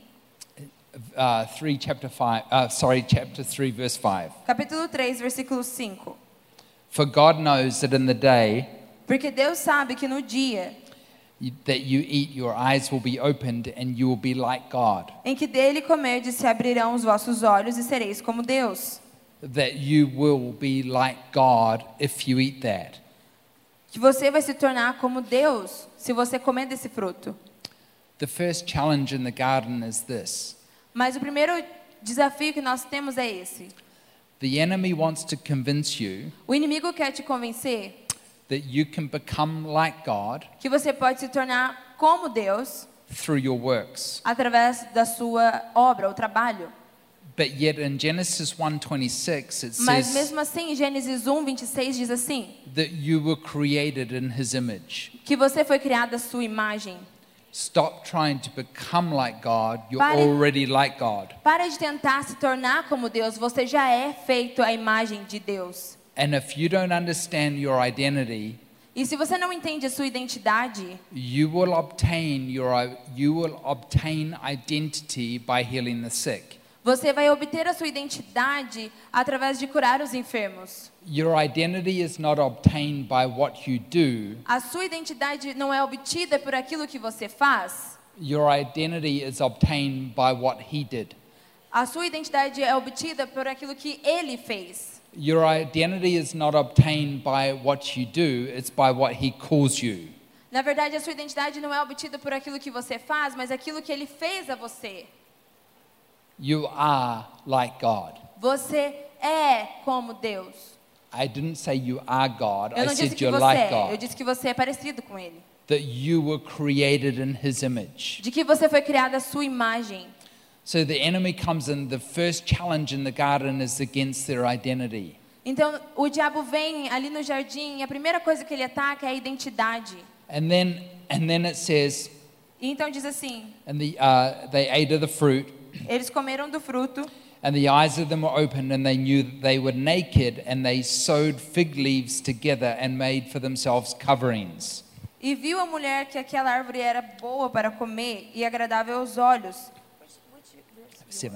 chapter 3, verse 5. capítulo 3, versículo 5. For God knows that in the day Porque Deus sabe que no dia that you eat, your eyes will be opened and you will be like God. em que dele comerdes se abrirão os vossos olhos e sereis como Deus. That you will be like God if you eat that. Que você vai se tornar como Deus se você comer desse fruto. The first challenge in the garden is this. Mas o primeiro desafio que nós temos é esse. The enemy wants to convince you O inimigo quer te convencer that you can become like God que você pode se tornar como Deus through your works. através da sua obra, o trabalho. But yet in Genesis 1:26 it Mas says mesmo assim, em Gênesis 1:26 diz assim, that you were created in his image. que você foi criado à sua imagem. Stop trying to become like God. You're Pare- already like God. Para de tentar se tornar como Deus, você já é feito à imagem de Deus. And if you don't understand your identity, E se você não entende a sua identidade, you will obtain identity by healing the sick. você vai obter a sua identidade através de curar os enfermos. Your identity is not obtained by what you do. A sua identidade não é obtida por aquilo que você faz. Your identity is obtained by what he did. A sua identidade é obtida por aquilo que ele fez. Your identity is not obtained by what you do, it's by what he calls you. Na verdade, a sua identidade não é obtida por aquilo que você faz, mas aquilo que ele fez a você. You are like God. Você é como Deus. I didn't say you are God, Eu I não disse said que you're você like é, eu God. disse que você é parecido com ele. that you were created in his image. de que você foi criado à sua imagem. So the enemy comes in, the first challenge in the garden is against their identity. Então, o diabo vem ali no jardim e a primeira coisa que ele ataca é a identidade. And then it says, E então diz assim, and they ate of the fruit, eles comeram do fruto and the eyes of them were opened, and they knew that they were naked, and they sewed fig leaves together and made for themselves coverings. e viu a mulher que aquela árvore era boa para comer e agradável aos olhos. 7.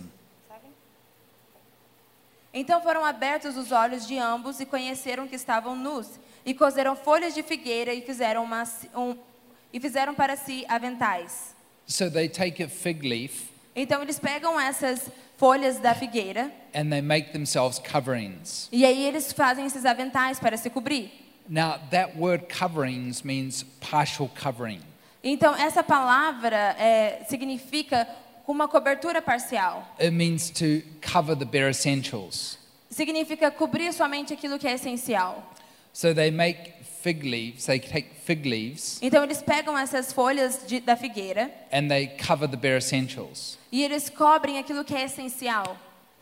Então foram abertos os olhos de ambos e conheceram que estavam nus. E cozeram folhas de figueira e fizeram para si aventais. So they take a fig leaf Então eles pegam essas folhas da figueira and they make themselves coverings. e aí eles fazem esses aventais para se cobrir. Now that word coverings means partial covering. Então essa palavra significa uma cobertura parcial. It means to cover the bare essentials. Significa cobrir somente aquilo que é essencial. So they make fig leaves, they take fig leaves Então eles pegam essas folhas da figueira and they cover the bare essentials. e eles cobrem aquilo que é essencial.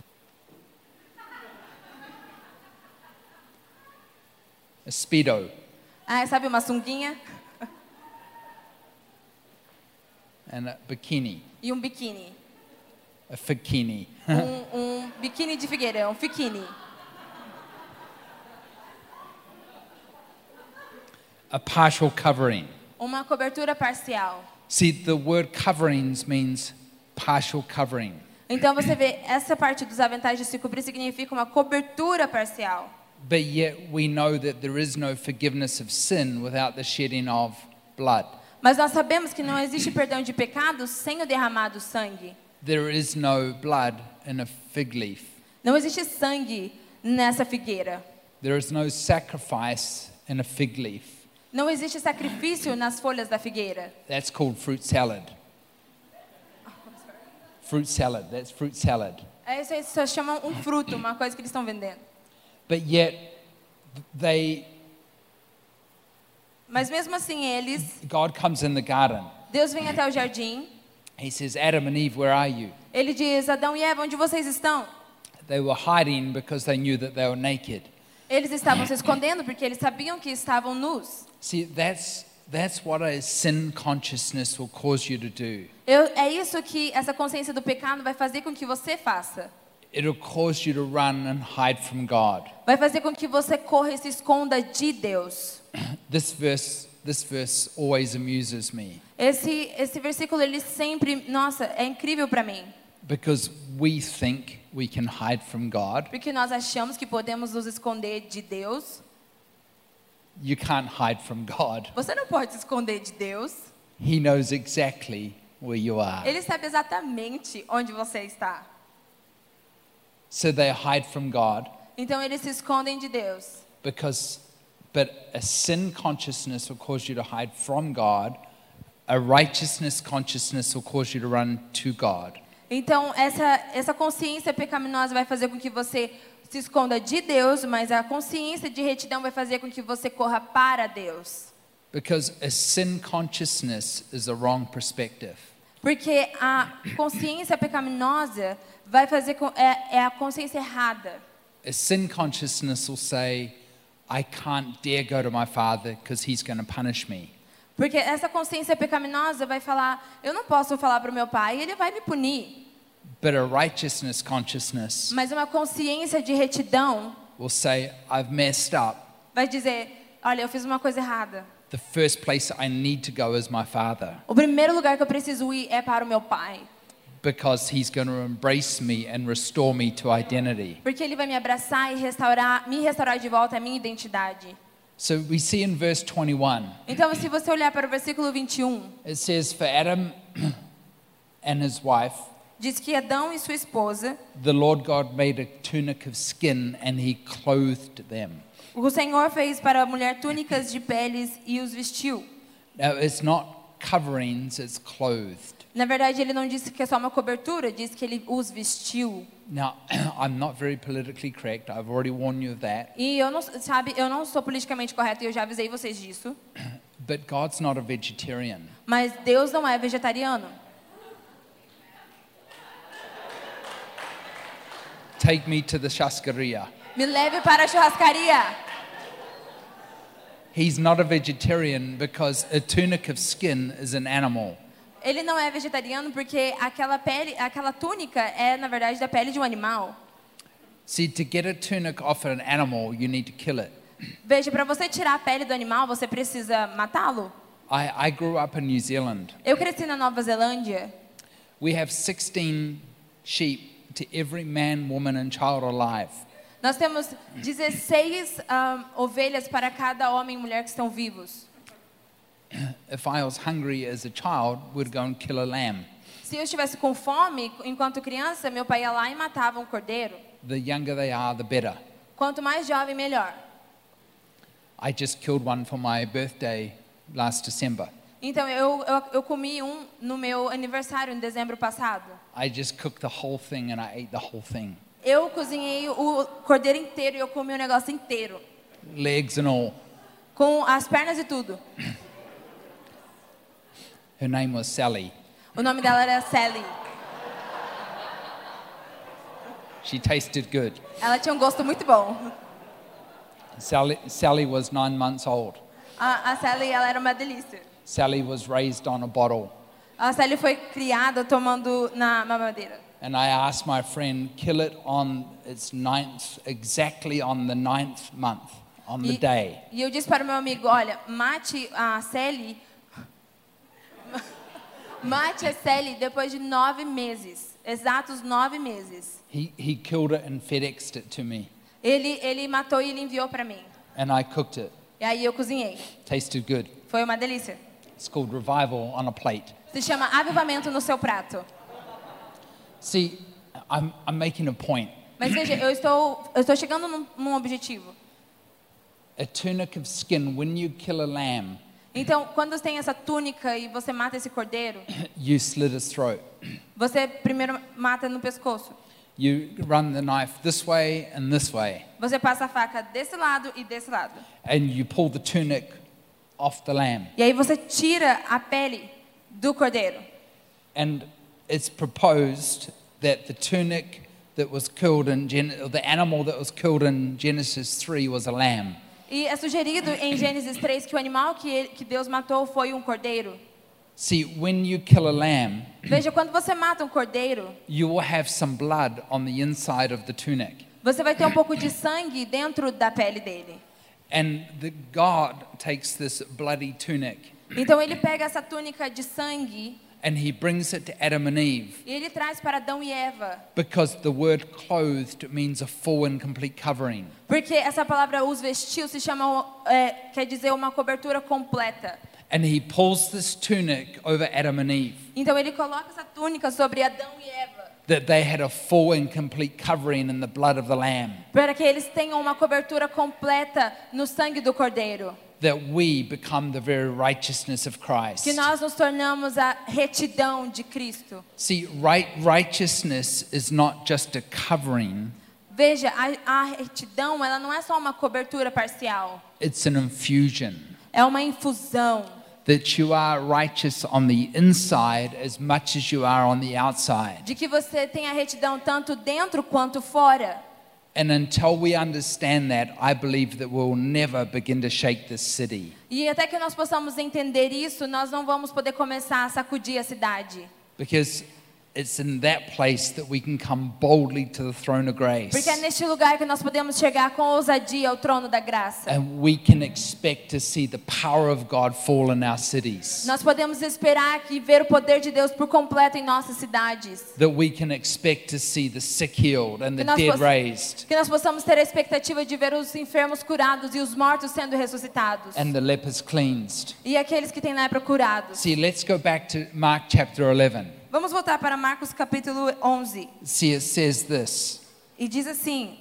A speedo Ah, sabe uma sunguinha and a bikini, e um biquíni. a figkini. Um biquíni de figueira, um fiquini. A partial covering. Uma cobertura parcial. See, the word coverings means partial covering. Então você vê, essa parte dos aventais de se cobrir significa uma cobertura parcial. But yet we know that there is no forgiveness of sin without the shedding of blood. Mas nós sabemos que não existe perdão de pecados sem o derramado sangue. There is no blood in a fig leaf. Não existe sangue nessa figueira. There is no sacrifice in a fig leaf. Não existe sacrifício nas folhas da figueira. That's called fruit salad. Fruit salad, that's fruit salad. Isso aí só chamam um fruto, uma coisa que eles estão vendendo. But yet Mas mesmo assim God comes in the garden. Deus vem até o jardim. He says, Adam and Eve, where are you? Ele diz, Adão e Eva, onde vocês estão? They were hiding because they knew that they were naked. Eles estavam se escondendo porque eles sabiam que estavam nus. See, that's what a sin consciousness will cause you to do. É isso que essa consciência do pecado vai fazer com que você faça. It'll cause you to run and hide from God. Vai fazer com que você corra e se esconda de Deus. This verse always amuses me Esse versículo, ele sempre, nossa, é incrível para mim. because we think we can hide from God. Porque nós achamos que podemos nos esconder de Deus. You can't hide from God. Você não pode se esconder de Deus. He knows exactly where you are. Ele sabe exatamente onde você está. So they hide from God Então eles se escondem de Deus. but a sin consciousness will cause you to hide from God. A righteousness consciousness will cause you to run to God. Então essa consciência pecaminosa vai fazer com que você se esconda de Deus, mas a consciência de retidão vai fazer com que você corra para Deus. Because a sin consciousness is a wrong perspective. Porque a consciência pecaminosa vai fazer é a consciência errada. A sin consciousness will say, I can't dare go to my father because he's going to punish me. Porque essa consciência pecaminosa vai falar, eu não posso falar para o meu pai, ele vai me punir. But a righteousness consciousness Mas uma consciência de retidão will say, I've messed up. vai dizer, olha, eu fiz uma coisa errada. The first place I need to go is my father O primeiro lugar que eu preciso ir é para o meu pai. because he's going to embrace me and restore me to identity. Porque ele vai me abraçar e me restaurar de volta à minha identidade. So we see in verse 21, Então, se você olhar para o versículo 21, it says, for Adam and his wife, diz que Adão e sua esposa, the Lord God made a tunic of skin and he clothed them. o Senhor fez para a mulher túnicas de peles e os vestiu. Now it's not coverings, it's clothed. Na verdade, ele não disse que é só uma cobertura, disse que ele os vestiu. Now, I'm not very politically correct. I've already warned you of that. E eu não sou politicamente correta e eu já avisei vocês disso. But God's not a vegetarian. Mas Deus não é vegetariano. Take me to the churrascaria. Me leve para a churrascaria. He's not a vegetarian because a tunic of skin is an animal. Ele não é vegetariano porque aquela túnica é, na verdade, da pele de um animal. See, to get a tunic off an animal, you need to kill it. Veja, para você tirar a pele do animal, você precisa matá-lo. I grew up in New Zealand. Eu cresci na Nova Zelândia. We have 16 sheep to every man, woman and child alive. Nós temos 16 ovelhas para cada homem e mulher que estão vivos. If I was hungry as a child, we'd go and kill a lamb. Se eu estivesse com fome, enquanto criança, meu pai ia lá e matava um cordeiro. The younger they are, the better. Quanto mais jovem, melhor. I just killed one for my birthday last December. Então, eu comi um no meu aniversário, em dezembro passado. I just cooked the whole thing and I ate the whole thing. Eu cozinhei o cordeiro inteiro e eu comi o negócio inteiro. Legs and all. Com as pernas e tudo. Her name was Sally. O nome dela era Sally. She tasted good. Ela tinha um gosto muito bom. Sally was 9 months old. A Sally, ela era uma delícia. Sally was raised on a bottle. A Sally foi criada tomando na mamadeira. And I asked my friend, kill it on its ninth, exactly on the 9th month, on the day. E eu disse para o meu amigo, olha, mate a Sally depois de 9 meses. Exatos 9 meses. He killed it and FedExed it to me. Ele matou e ele enviou para mim. And I cooked it. E aí eu cozinhei. Tasted good. Foi uma delícia. It's called revival on a plate. Se chama avivamento no seu prato. See, I'm making a point. Mas veja, eu estou chegando num objetivo. A tunic of skin, when you kill a lamb, Então, quando tem essa túnica e você mata esse cordeiro, you slit his throat. você primeiro mata no pescoço. You run the knife this way and this way. Você passa a faca desse lado e desse lado. And you pull the tunic off the lamb. E aí você tira a pele do cordeiro. And it's proposed that the tunic that was killed the animal that was killed in Genesis 3 was a lamb. E é sugerido em Gênesis 3 que o animal que Deus matou foi um cordeiro. See, when you kill a lamb, Veja, quando você mata um cordeiro, you will have some blood on the inside of the tunic. você vai ter um pouco de sangue dentro da pele dele. And God takes this bloody tunic Então ele pega essa túnica de sangue and he brings it to Adam and Eve, e ele traz para Adão e Eva. because the word clothed means a full and complete covering. Porque essa palavra os vestiu se chama, quer dizer uma cobertura completa. And he pulls this tunic over Adam and Eve, Então ele coloca essa túnica sobre Adão e Eva, that they had a full and complete covering in the blood of the lamb, para que eles tenham uma cobertura completa no sangue do cordeiro. that we become the very righteousness of Christ. Que nós nos tornamos a retidão de Cristo. See, righteousness is not just a covering, Veja, a retidão, ela não é só uma cobertura parcial. it's an infusion. É uma infusão. That you are righteous on the inside as much as you are on the outside. De que você tem a retidão tanto dentro quanto fora. And until we understand that, I believe that we'll never begin to shake this city. E até que nós possamos entender isso, nós não vamos poder começar a sacudir a cidade. Because it's in that place that we can come boldly to the throne of grace. Porque é neste lugar que nós podemos chegar com ousadia ao trono da graça. And we can expect to see the power of God fall in our cities. Nós podemos esperar e ver o poder de Deus por completo em nossas cidades. That we can expect to see the sick healed and the Que nós dead raised. Que nós possamos ter a expectativa de ver os enfermos curados e os mortos sendo ressuscitados. And the lepers cleansed. E aqueles que têm lepra curados. See, let's go back to Mark chapter 11. Vamos voltar para Marcos capítulo 11. See, it says this. E diz assim,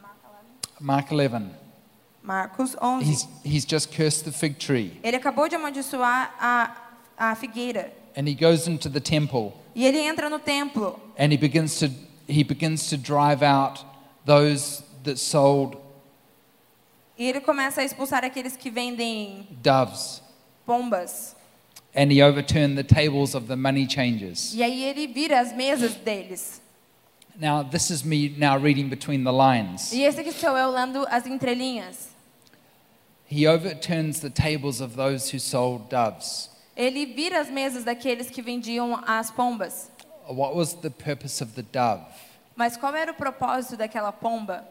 Mark 11. Marcos 11. He's just cursed the fig tree. Ele acabou de amaldiçoar a figueira. And he goes into the temple. E ele entra no templo. And he begins to drive out those that sold E ele começa a expulsar aqueles que vendem doves. pombas. And he overturned the tables of the money changers. E aí ele vira as mesas deles. Now, this is me now reading between the lines. E esse aqui sou eu lendo as entrelinhas. He overturns the tables of those who sold doves. Ele vira as mesas daqueles que vendiam as pombas. What was the purpose of the dove? Mas qual era o propósito daquela pomba?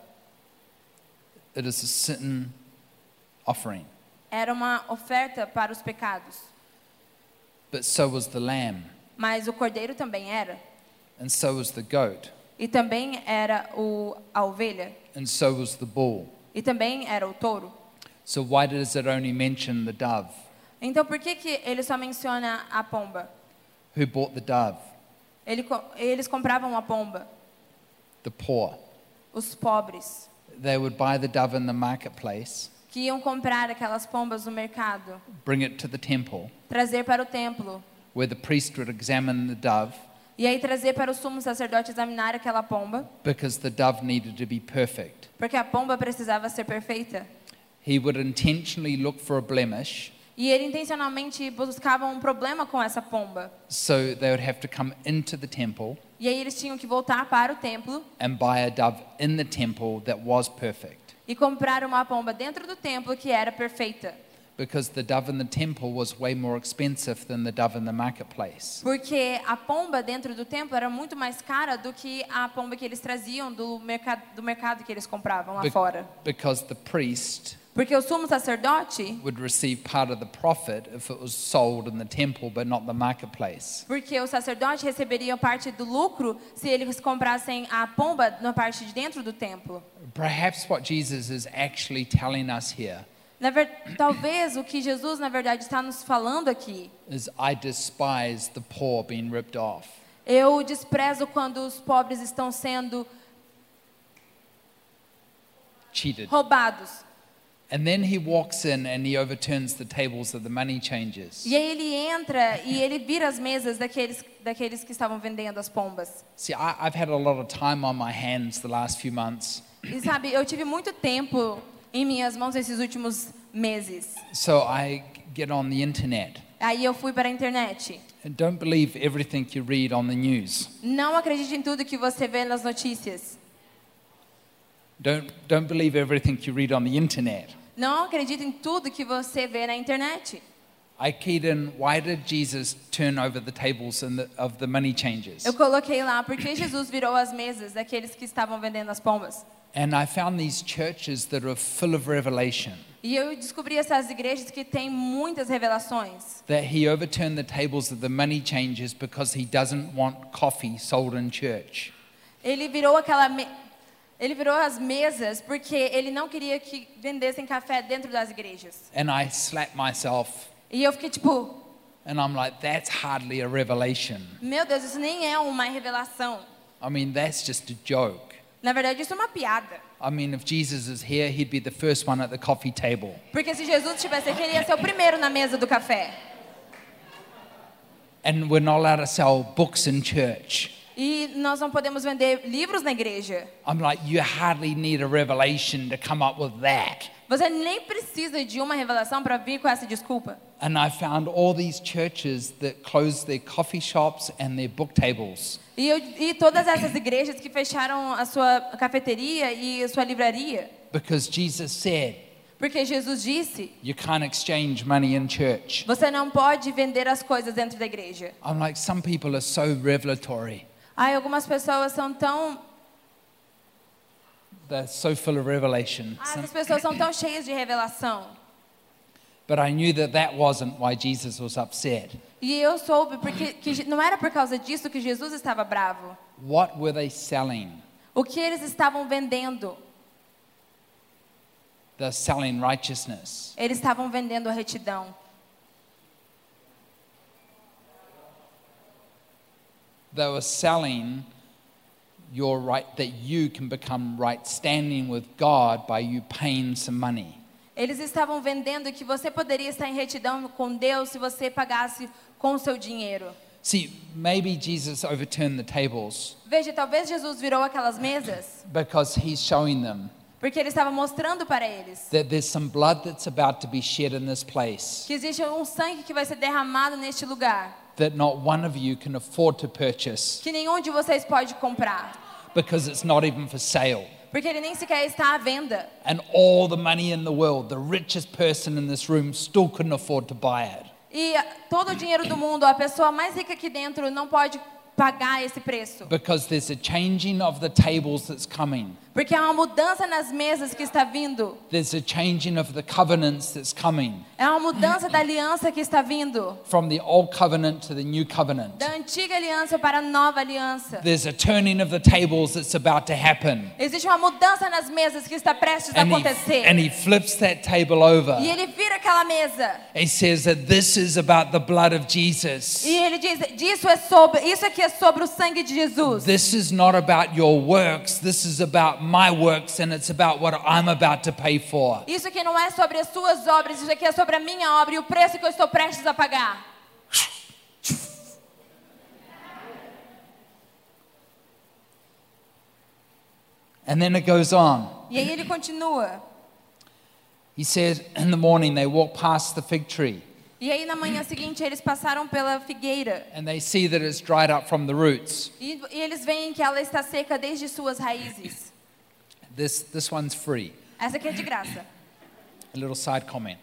It is a sin offering. Era uma oferta para os pecados. But so was the lamb, Mas o cordeiro também era. and so was the goat, E também era a ovelha. and so was the bull. E também era o touro. So why does it only mention the dove? Então por que ele só menciona a pomba? Who bought the dove? Eles compravam a pomba. The poor. Os pobres. They would buy the dove in the marketplace, Que iam comprar aquelas pombas no mercado. bring it to the temple, Trazer para o templo. where the priest would examine the dove, E aí trazer para o sumo sacerdote examinar aquela pomba. because the dove needed to be perfect. Porque a pomba precisava ser perfeita. He would intentionally look for a blemish, E ele intencionalmente buscava um problema com essa pomba. so they would have to come into the temple E aí eles tinham que voltar para o templo and buy a dove in the temple that was perfect. e comprar uma pomba dentro do templo que era perfeita. Because the dove in the temple was way more expensive than the dove in the marketplace. Porque a pomba dentro do templo era muito mais cara do que a pomba que eles traziam do mercado que eles compravam lá Be- fora. because the priest Porque o sumo sacerdote, would receive part of the profit if it was sold in the temple but not the marketplace. porque o sacerdote receberia parte do lucro se eles comprassem a pomba na parte de dentro do templo. Perhaps what Jesus is actually telling us here Talvez o que Jesus na verdade está nos falando aqui. is I despise the poor being ripped off. Eu desprezo quando os pobres estão sendo Cheated. roubados. And then he walks in and he overturns the tables of the money changers. E aí ele entra e ele vira as mesas daqueles que estavam vendendo as pombas. See, I've had a lot of time on my hands the last few months. E sabe, eu tive muito tempo em minhas mãos esses últimos meses. So I get on the internet. Aí eu fui para a internet. And don't believe everything you read on the news. Não acredite em tudo que você vê nas notícias. Don't believe everything you read on the internet. Não acredite em tudo que você vê na internet. I keyed in, why did Jesus turn over the tables of the money changers? Eu coloquei lá porque Jesus virou as mesas daqueles que estavam vendendo as pombas. And I found these churches that are full of revelation. E eu descobri essas igrejas que têm muitas revelações. That he overturned the tables of the money changers because he doesn't want coffee sold in church. Ele virou as mesas porque ele não queria que vendessem café dentro das igrejas. And I slapped myself E eu fiquei tipo, and I'm like, that's hardly a revelation. meu Deus, isso nem é uma revelação. I mean, that's just a joke. Na verdade, isso é uma piada. I mean, if Jesus is here, he'd be the first one at the coffee table. Porque se Jesus estivesse aqui, ele ia ser o primeiro na mesa do café. And we're not allowed to sell books in church. E nós não podemos vender livros na igreja. I'm like, you hardly need a revelation to come up with that. Você nem precisa de uma revelação para vir com essa desculpa. And I found all these churches that closed their coffee shops and their book tables. E todas essas igrejas que fecharam a sua cafeteria e a sua livraria. Because Jesus said, Porque Jesus disse, you can't exchange money in church. você não pode vender as coisas dentro da igreja. I'm like, some people are so revelatory. Ai, algumas pessoas são tão... They're so full of revelation. Essas pessoas são tão cheias de revelação. But I knew that that wasn't why Jesus was upset. E eu soube porque que não era por causa disso que Jesus estava bravo. What were they selling? O que eles estavam vendendo? They're selling righteousness. Eles estavam vendendo a retidão. They were selling your right that you can become right standing with God by you paying some money. Eles estavam vendendo que você poderia estar em retidão com Deus se você pagasse com o seu dinheiro. See, maybe Jesus overturned the tables Veja, talvez Jesus virou aquelas mesas because he's showing them Porque ele estava mostrando para eles that there's some blood that's about to be shed in this place que existe um sangue que vai ser derramado neste lugar, that not one of you can afford to purchase que nenhum de vocês pode comprar, because it's not even for sale. porque ele nem sequer está à venda. And all the money in the world, the richest person in this room still couldn't afford to buy it. E todo o dinheiro do mundo, a pessoa mais rica aqui dentro não pode pagar esse preço. Because there's a changing of the tables that's coming. Porque há uma mudança nas mesas que está vindo. There's a changing of the covenants that's coming. É uma mudança da aliança que está vindo. From the old covenant to the new covenant. Da antiga aliança para a nova aliança. There's a turning of the tables that's about to happen. Existe uma mudança nas mesas que está prestes a acontecer. And he flips that table over. E ele vira aquela mesa. He says that this is about the blood of Jesus. E ele diz, isso aqui é sobre o sangue de Jesus. This is not about your works. This is about my works, and it's about what I'm about to pay for. Isso aqui não é sobre as suas obras, isso aqui é sobre a minha obra e o preço que eu estou prestes a pagar. And then it goes on. E aí ele continua. He says, in the morning they walk past the fig tree. E aí na manhã seguinte eles passaram pela figueira. And they see that it's dried up from the roots. E eles veem que ela está seca desde suas raízes. This one's free. Essa aqui é de graça. A little side comment.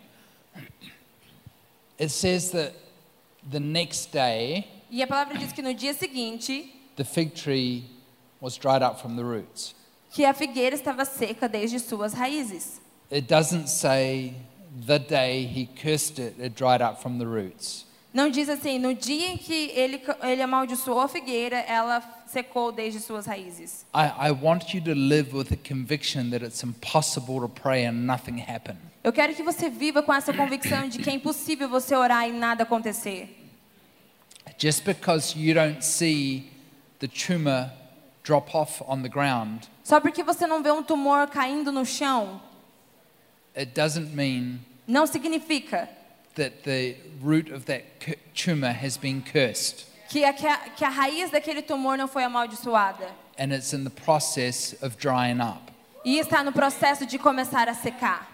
It says that the next day E a palavra diz que no dia seguinte, the fig tree was dried up from the roots. que a figueira estava seca desde suas raízes. It doesn't say the day he cursed it, it dried up from the roots. Não diz assim, no dia em que ele amaldiçoou a figueira, ela secou desde suas raízes. I want you to live with the conviction that it's impossible to pray and nothing happen. Eu quero que você viva com essa convicção de que é impossível você orar e nada acontecer. Just because you don't see the tumor drop off on the ground, Só porque você não vê um tumor caindo no chão, it doesn't mean não significa that the root of that tumor has been cursed. que a raiz daquele tumor não foi amaldiçoada. And it's in the process of drying up. E está no processo de começar a secar.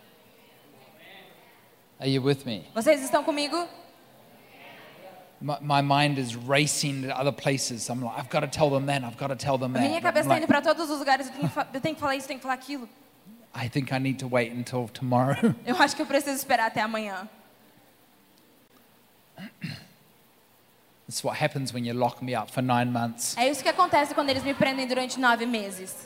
Are you with me? Vocês estão comigo? My mind is racing to other places. I'm like, I've got to tell them that, I've got to tell them A minha that. cabeça I'm está indo para todos os lugares. Eu tenho que falar isso, tenho que falar aquilo. I think I need to wait until tomorrow. Eu acho que eu preciso esperar até amanhã. That's what happens when you lock me up for 9 months. É isso que acontece quando eles me prendem durante 9 meses.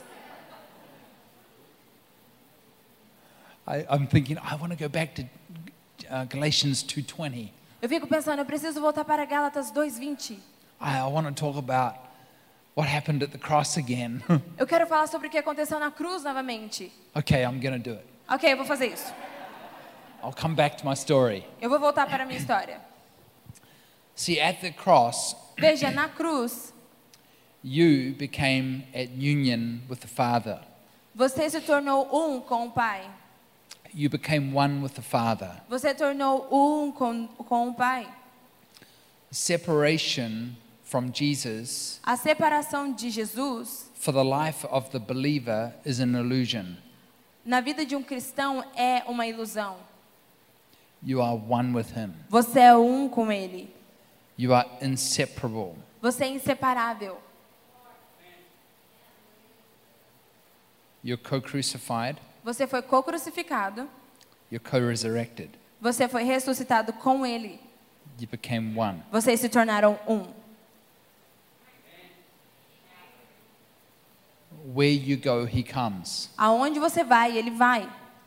I'm thinking, I want to go back to Galatians 2:20. Eu fico pensando, eu preciso voltar para Gálatas 2:20. I want to talk about what happened at the cross again. Eu quero falar sobre o que aconteceu na cruz novamente. Okay, I'm going to do it. Ok, eu vou fazer isso. I'll come back to my story. Eu vou voltar para a minha história. See, at the cross, Veja, na cruz, you became at union with the Father. você se tornou um com o Pai. You became one with the Father. Você tornou um com o Pai. Separation from Jesus A separação de Jesus for the life of the believer is an illusion. na vida de um cristão é uma ilusão. You are one with Him. Você é um com Ele. You are inseparable. Você é inseparável. You're co-crucified. Você foi co-crucificado. You're co-resurrected. Você foi ressuscitado com Ele. You became one. Vocês se tornaram um. Where you go, He comes. Aonde você vai, Ele vai.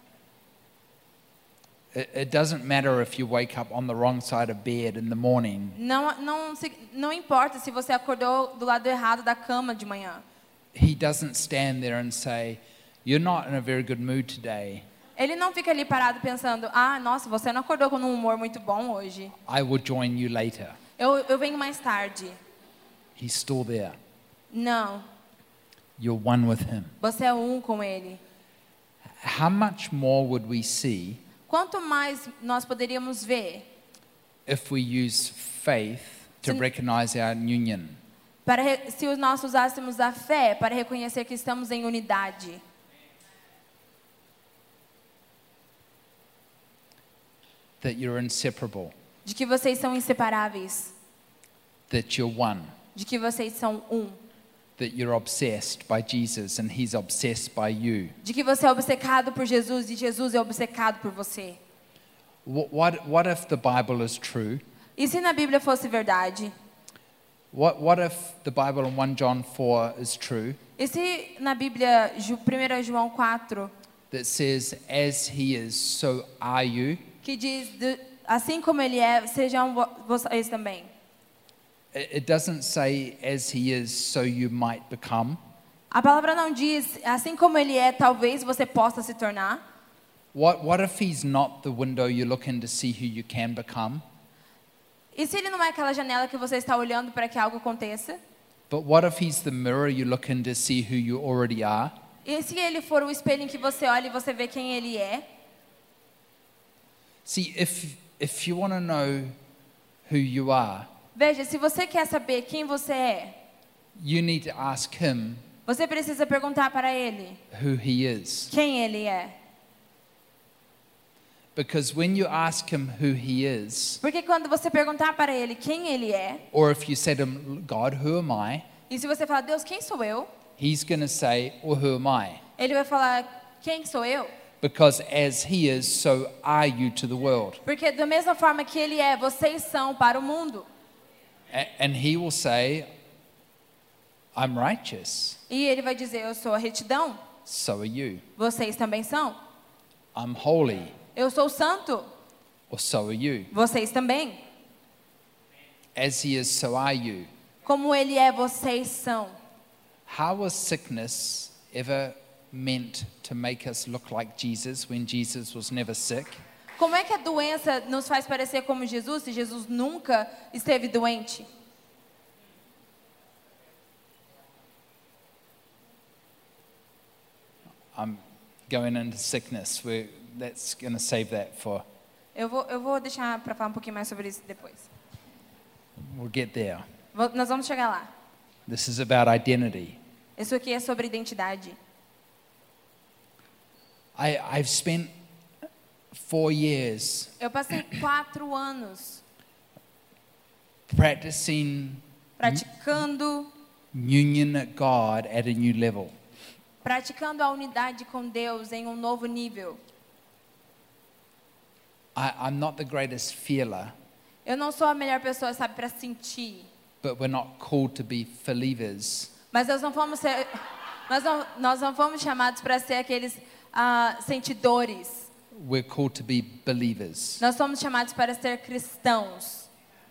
It doesn't matter if you wake up on the wrong side of bed in the morning. Não importa se você acordou do lado errado da cama de manhã. He doesn't stand there and say, "You're not in a very good mood today. Ele não fica ali parado pensando, nossa, você não acordou com um humor muito bom hoje. I will join you later." Eu venho mais tarde. He's still there. Não, You're one with Him. você é um com Ele. How much more would we see Quanto mais nós poderíamos ver if we use faith to Sim. recognize our union? se nós usássemos a fé para reconhecer que estamos em unidade? that you're inseparable, de que vocês são inseparáveis, that you're one, de que vocês são um, that you're obsessed by Jesus and he's obsessed by you. de que você é obcecado por Jesus e Jesus é obcecado por você. What if the Bible is true? E se na Bíblia fosse verdade? What if the Bible in 1 John 4 is true? E se na Bíblia, 1 João 4, That says, as he is, so are you. que diz, assim como ele é, sejam vocês também. It doesn't say, as he is, so you might become. A palavra não diz, assim como ele é, talvez você possa se tornar. What if he's not the window you look in to see who you can become? E se ele não é aquela janela que você está olhando para que algo aconteça? But what if he's the mirror you look in to see who you already are? E se ele for o espelho em que você olha e você vê quem ele é? See, if you want to know who you are, Veja, se você quer saber quem você é, you need to ask him você precisa perguntar para ele who he is. quem ele é. Because when you ask him who he is, Porque quando você perguntar para ele quem ele é, or if you say to him, God, who am I? e se você falar, Deus, quem sou eu? He's going to say, well, who am I? Ele vai falar, quem sou eu? Because as he is, so are you to the world. Porque da mesma forma que ele é, vocês são para o mundo. And he will say, I'm righteous, E ele vai dizer, eu sou a retidão, so are you. vocês também são. I'm holy, Eu sou santo, or so are you. vocês também. As he is, so are you. Como ele é, vocês são. How was sickness ever meant to make us look like Jesus when Jesus was never sick? Como é que a doença nos faz parecer como Jesus, se Jesus nunca esteve doente? I'm going into sickness. That's going to save that for, Eu vou deixar para falar um pouquinho mais sobre isso depois. we'll get there. Nós vamos chegar lá. This is about identity. Isso aqui é sobre identidade. I've spent 4 years Eu passei 4 anos practicing praticando union at God at a new level. praticando a unidade com Deus em um novo nível. I'm not the greatest feeler, Eu não sou a melhor pessoa, sabe, para sentir. but we're not called to be believers. Mas nós não fomos chamados para ser aqueles sentidores. We're called to be believers. Nós somos chamados para ser cristãos.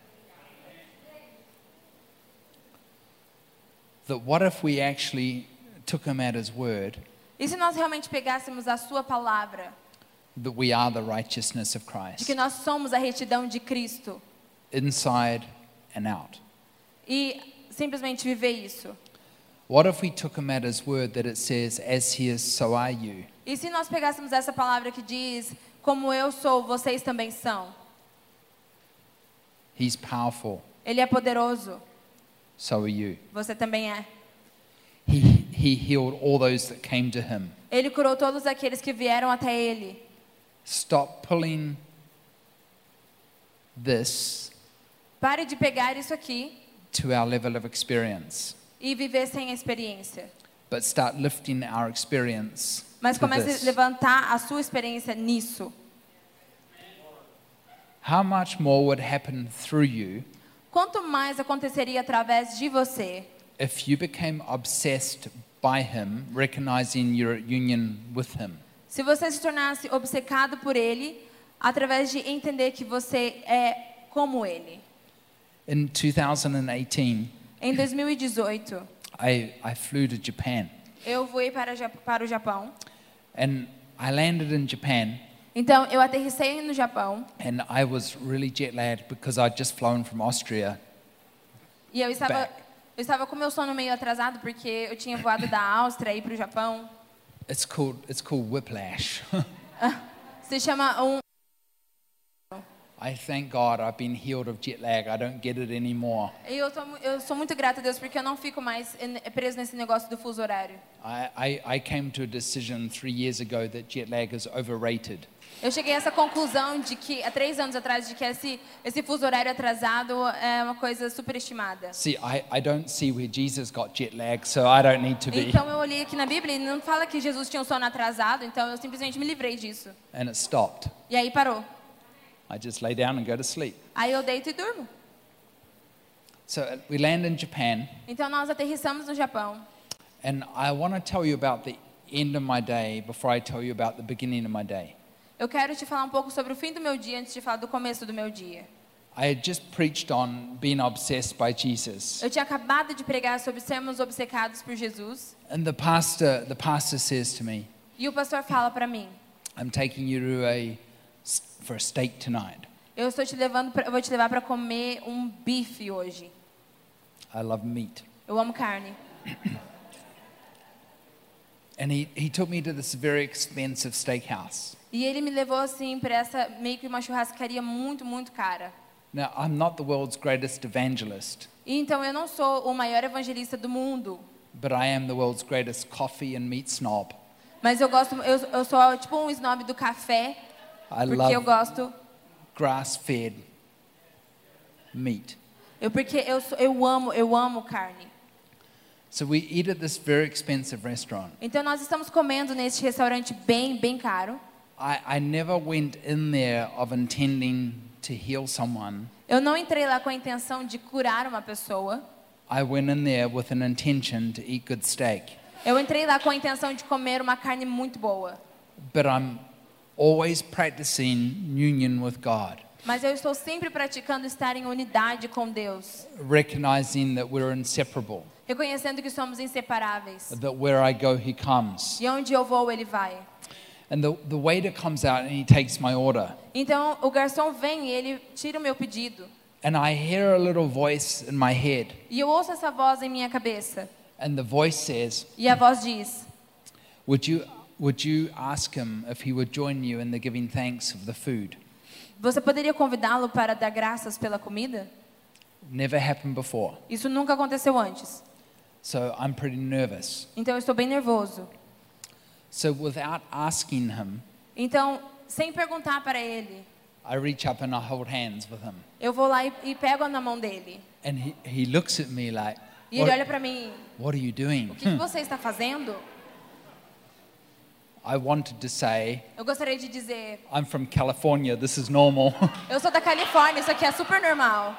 That what if we actually took him at his word, E se nós realmente pegássemos a sua palavra, that we are the righteousness of de Christ, que nós somos a retidão de Cristo, inside and out? e simplesmente viver isso? What if we took him at his word that it says, as he is, so are you? E se nós pegássemos essa palavra que diz, como eu sou, vocês também são? He's powerful, Ele é poderoso, so are you. você também é. He healed all those that came to him. Ele curou todos aqueles que vieram até ele. Stop pulling this Pare de pegar isso aqui to our level of experience, e viver sem a experiência. but start lifting our experience Mas to comece this. a levantar a sua experiência nisso. How much more would happen through you Quanto mais aconteceria através de você, if you became obsessed by him, recognizing your union with him? se você se tornasse obcecado por ele, através de entender que você é como ele. In 2018, Em 2018, I flew to Japan, eu voei para o Japão. and I landed in Japan, Então, eu aterrissei no Japão and I was really jet lagged because I'd just flown from Austria. e eu estava com meu sono meio atrasado porque eu tinha voado da Áustria e para o Japão. It's called whiplash. Se chama I thank God I've been healed of jet lag. I don't get it anymore. E eu sou muito grata a Deus porque eu não fico mais preso nesse negócio do fuso horário. I came to a decision 3 years ago that jet lag is overrated. Eu cheguei a essa conclusão de que, há 3 anos atrás, de que esse fuso horário atrasado é uma coisa superestimada. See, I don't see where Jesus got jet lag, so I don't need to be. Então eu olhei aqui na Bíblia e não fala que Jesus tinha um sono atrasado, então eu simplesmente me livrei disso. And it stopped. E aí parou. I just lay down and go to sleep. Aí eu deito e durmo. So we land in Japan, Então nós aterrissamos no Japão. and I want to tell you about the end of my day before I tell you about the beginning of my day. Eu quero te falar um pouco sobre o fim do meu dia antes de falar do começo do meu dia. I had just preached on being obsessed by Jesus. Eu tinha acabado de pregar sobre sermos obcecados por Jesus. And the pastor says to me, E o pastor fala para mim: I'm taking you for a steak tonight. eu vou te levar para comer um bife hoje. I love meat. Eu amo carne. And he took me to this very expensive steakhouse. E ele me levou assim para essa meio que uma churrascaria muito, muito cara. Now, I'm not the world's greatest evangelist, E então eu não sou o maior evangelista do mundo, but I am the world's greatest coffee and meat snob. mas eu sou tipo um snob do café, I porque eu love gosto, grass-fed meat. porque eu amo carne. So we eat at this very expensive restaurant. Então nós estamos comendo neste restaurante bem, bem caro. I never went in there of intending to heal someone. Eu não entrei lá com a intenção de curar uma pessoa. I went in there with an intention to eat good steak. Eu entrei lá com a intenção de comer uma carne muito boa. But I'm always practicing union with God, Mas eu estou sempre praticando estar em unidade com Deus, recognizing that we're inseparable, reconhecendo que somos inseparáveis. that where I go, He comes. E onde eu vou, Ele vai. And the waiter comes out and he takes my order. Então o garçom vem e ele tira o meu pedido. And I hear a little voice in my head. E eu ouço essa voz em minha cabeça. And the voice says, E a voz diz: would you ask him if he would join you in the giving thanks of the food? você poderia convidá-lo para dar graças pela comida? Never happened before. Isso nunca aconteceu antes. So I'm pretty nervous. Então eu estou bem nervoso. So without asking him, Então, sem perguntar para ele, I reach up and I hold hands with him. eu vou lá e pego na mão dele. And he looks at me like, E ele olha para mim: what are you doing? o que você está fazendo? I wanted to say, Eu gostaria de dizer: I'm from California, this is normal. eu sou da Califórnia, isso aqui é super normal.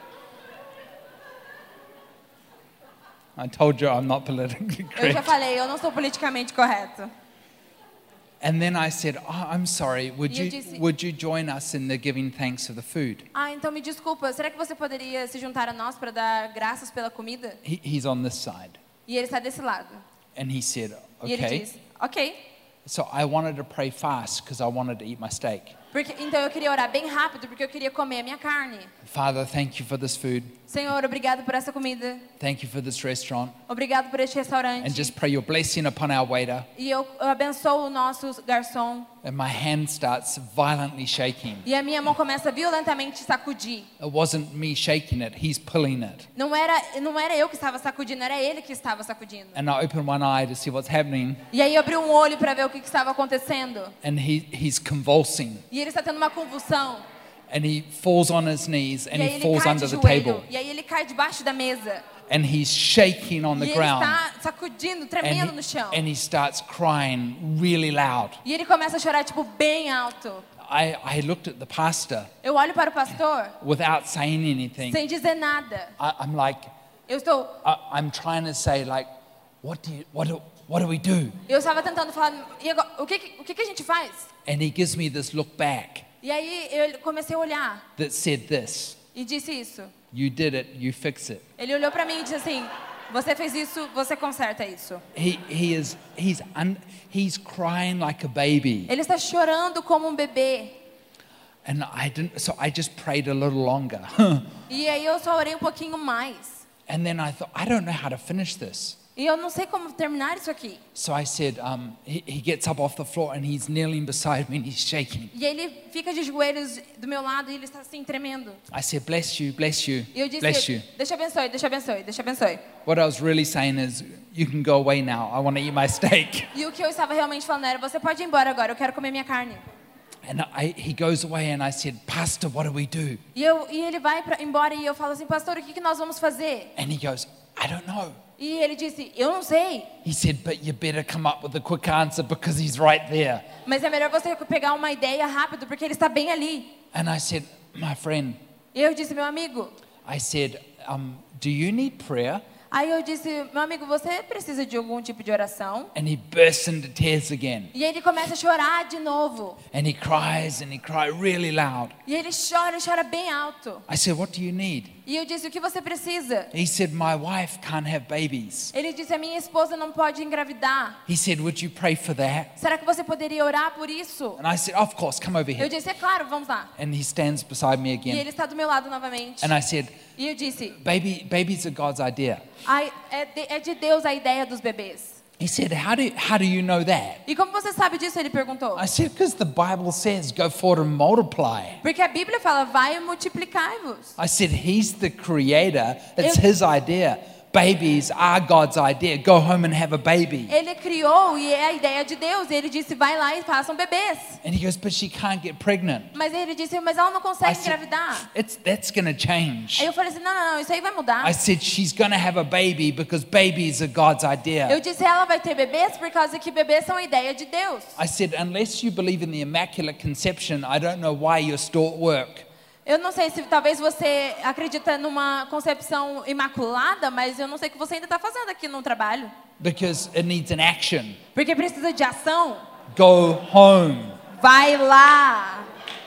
I told you I'm not politically Eu já correct. falei, eu não sou politicamente correto. And then I said, I'm sorry, E eu disse- would you join us in the giving thanks of the food? Ah, então me desculpa, será que você poderia se juntar a nós para dar graças pela comida? He's on this side. E ele está desse lado. And he said, E ele okay. diz: ok. So I wanted to pray fast because I wanted to eat my steak. Então eu queria orar bem rápido porque eu queria comer a minha carne. Father, thank you for this food. Senhor, obrigado por essa comida. Thank you for this restaurant. Obrigado por este restaurante. And just pray your blessing upon our waiter. E eu abençoo o nosso garçom. And my hand starts violently shaking. E a minha mão começa violentamente a sacudir. It wasn't me shaking it, he's pulling it. Não era eu que estava sacudindo, era ele que estava sacudindo. And I open one eye to see what's happening. E aí eu abri um olho para ver o que estava acontecendo. And he's convulsing. E ele está tendo uma convulsão. And he falls on his knees and E aí he ele falls cai under de the joelho. table. E aí ele cai debaixo da mesa. And he's shaking on E the ele ground. está sacudindo, tremendo no chão. And he starts crying really loud. E ele começa a chorar tipo bem alto. I looked at the pastor Eu olho para o pastor without saying anything. sem dizer nada. I'm like, Eu I'm trying to say like, what do we do? estava tentando falar, e agora, o que a gente faz? And he gives me this look back E aí eu comecei a olhar that said this, e disse isso. you did it, you fix it. Ele olhou para mim e disse assim: você fez isso, você conserta isso. He's crying like a baby. Ele está chorando como um bebê. And so I just prayed a little longer. E aí eu só orei um pouquinho mais. And then I thought, I don't know how to finish this. E eu não sei como terminar isso aqui. So I said, he gets up off the floor and he's kneeling beside me and he's shaking. E ele fica de joelhos do meu lado e ele está assim tremendo. I said, bless you, bless you, E eu bless disse, you. Deus abençoe, Deus abençoe, Deus abençoe. What I was really saying is, you can go away now. I want to eat my steak. E o que eu estava realmente falando era, você pode ir embora agora, eu quero comer minha carne. And he goes away and I said, Pastor, what do we do? E ele vai embora e eu falo assim, pastor, o que nós vamos fazer? And he goes, I don't know. E ele disse, eu não sei. He said, but you better come up with a quick answer because he's right there. Mas é melhor você pegar uma ideia rápido, porque ele está bem ali. And I said, my friend, E eu disse, meu amigo. I said, do you need prayer? Aí eu disse, meu amigo, você precisa de algum tipo de oração? And he bursts into tears again. E ele começa a chorar de novo. And he cries really loud. E ele chora bem alto. I said, what do you need? E eu disse, o que você precisa? He said, my wife can't have babies. Ele disse, a minha esposa não pode engravidar. He said, would you pray for that? Será que você poderia orar por isso? And I said, of course, come over Eu here. disse, é claro, vamos lá. And he stands beside me E again. ele está do meu lado novamente. And I said, E eu disse, babies are God's idea. ai, é de Deus a ideia dos bebês. He said, how do you know that? E como você sabe disso? Ele perguntou. I said, because the Bible says, go forward and multiply. Porque a Bíblia fala, vai e multiplicai-vos. I said, he's the creator. It's his idea. Babies are God's idea. Go home and have a baby. Ele criou e é a ideia de Deus. E ele disse, vai lá e façam bebês. And he goes, but she can't get pregnant. Mas ele disse, mas ela não I consegue said, engravidar. that's going to change. Aí eu falei assim, não, isso aí vai mudar. I said, she's going to have a baby because babies are God's idea. Eu disse, ela vai ter bebês por causa que bebês são a ideia de Deus. I said, unless you believe in the Immaculate Conception, I don't know why you're still at work. Eu não sei se talvez você acredita numa concepção imaculada, mas eu não sei o que você ainda está fazendo aqui no trabalho. Because it needs an action. Porque precisa de ação. Go home. Vai lá.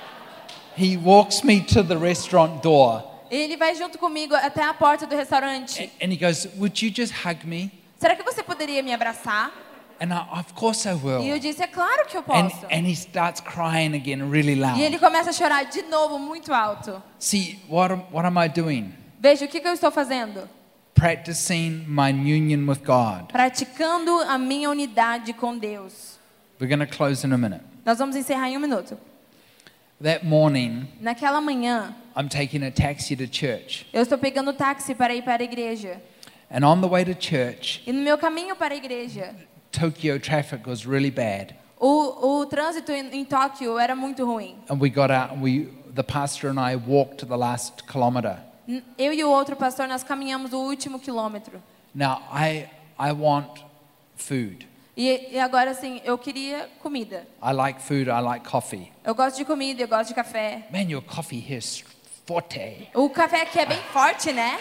He walks me to the restaurant door. Ele vai junto comigo até a porta do restaurante. And he goes, would you just hug me? Será que você poderia me abraçar? And of course I will. E eu disse, é claro que eu posso. And he starts crying again really loud. E ele começa a chorar de novo, muito alto. See, what am I doing? Veja, o que eu estou fazendo? Practicing my union with God. Praticando a minha unidade com Deus. We're going to close in a minute. Nós vamos encerrar em um minuto. That morning, Naquela manhã, I'm taking a taxi to church. eu estou pegando táxi para ir para a igreja. And on the way to church, E no meu caminho para a igreja, Tokyo traffic was really bad. o trânsito em Tóquio era muito ruim. And we got out and the pastor and I walked the last kilometer. Eu e o outro pastor, nós caminhamos o último quilômetro. Now, I want food. E agora, assim, eu queria comida. I like food, I like coffee. Eu gosto de comida, eu gosto de café. Man, your coffee here is forte. O café aqui é bem forte, né?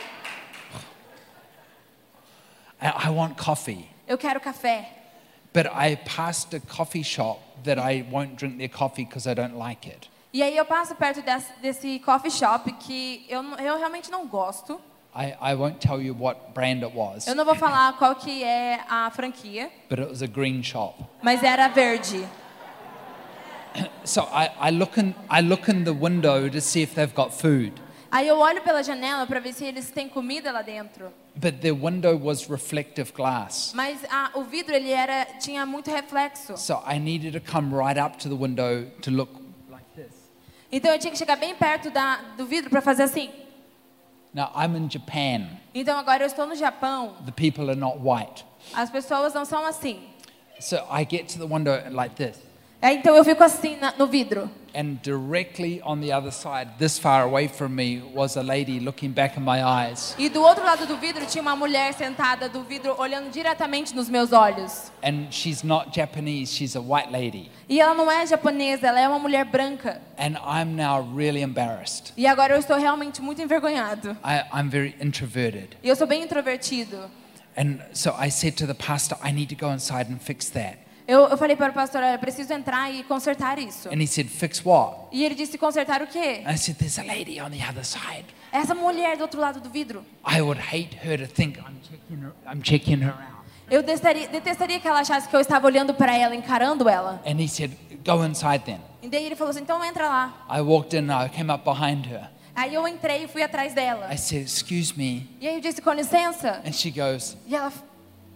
I want coffee. Eu quero café. But I passed a coffee shop that I won't drink their coffee because I don't like it. E aí eu passo perto desse coffee shop que eu realmente não gosto. I won't tell you what brand it was, Eu não vou falar qual que é a franquia, but it was a green shop. mas era verde. So I look in the window to see if they've got food. Aí eu olho pela janela para ver se eles têm comida lá dentro. But their window was reflective glass. Mas o vidro tinha muito reflexo. So I needed to come right up to the window to look like this. Então eu tinha que chegar bem perto do vidro para fazer assim. Now I'm in Japan. Então agora eu estou no Japão. The people are not white. As pessoas não são assim. So I get to the window like this. Então eu fico assim no vidro. And directly on the other side, this far away from me, was a lady looking back in my eyes. E do outro lado do vidro tinha uma mulher sentada do vidro olhando diretamente nos meus olhos. And she's not Japanese, she's a white lady. E ela não é japonesa, ela é uma mulher branca. And I'm now really embarrassed. E agora eu estou realmente muito envergonhado. I'm very introverted. E eu sou bem introvertido. And so I said to the pastor, I need to go inside and fix that. Eu falei para o pastor, eu preciso entrar e consertar isso. And he said, fix what? E ele disse, consertar o quê? I said, there's a lady on the other side. Essa mulher do outro lado do vidro. I would hate her to think I'm checking her out. Eu detestaria que ela achasse que eu estava olhando para ela, encarando ela. And he said, go inside then. E daí ele falou assim, então entra lá. I walked in, I came up behind her. Aí eu entrei e fui atrás dela. I said, excuse me. E aí eu disse, com licença. And she goes, E ela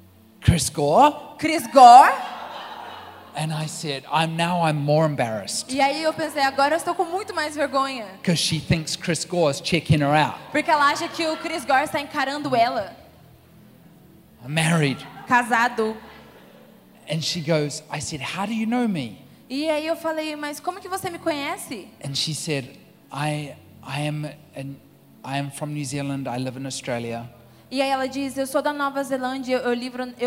Chris Gore? Chris Gore. And I said, I'm more embarrassed E aí eu pensei, agora eu estou com muito mais vergonha. because she thinks Chris Gore is checking her out. Porque ela acha que o Chris Gore está encarando ela. I'm married. Casado. And she goes, I said, how do you know me? E aí eu falei, mas como que você me conhece? And she said, I am from New Zealand. I live in Australia. E aí ela diz, eu sou da Nova Zelândia, ó.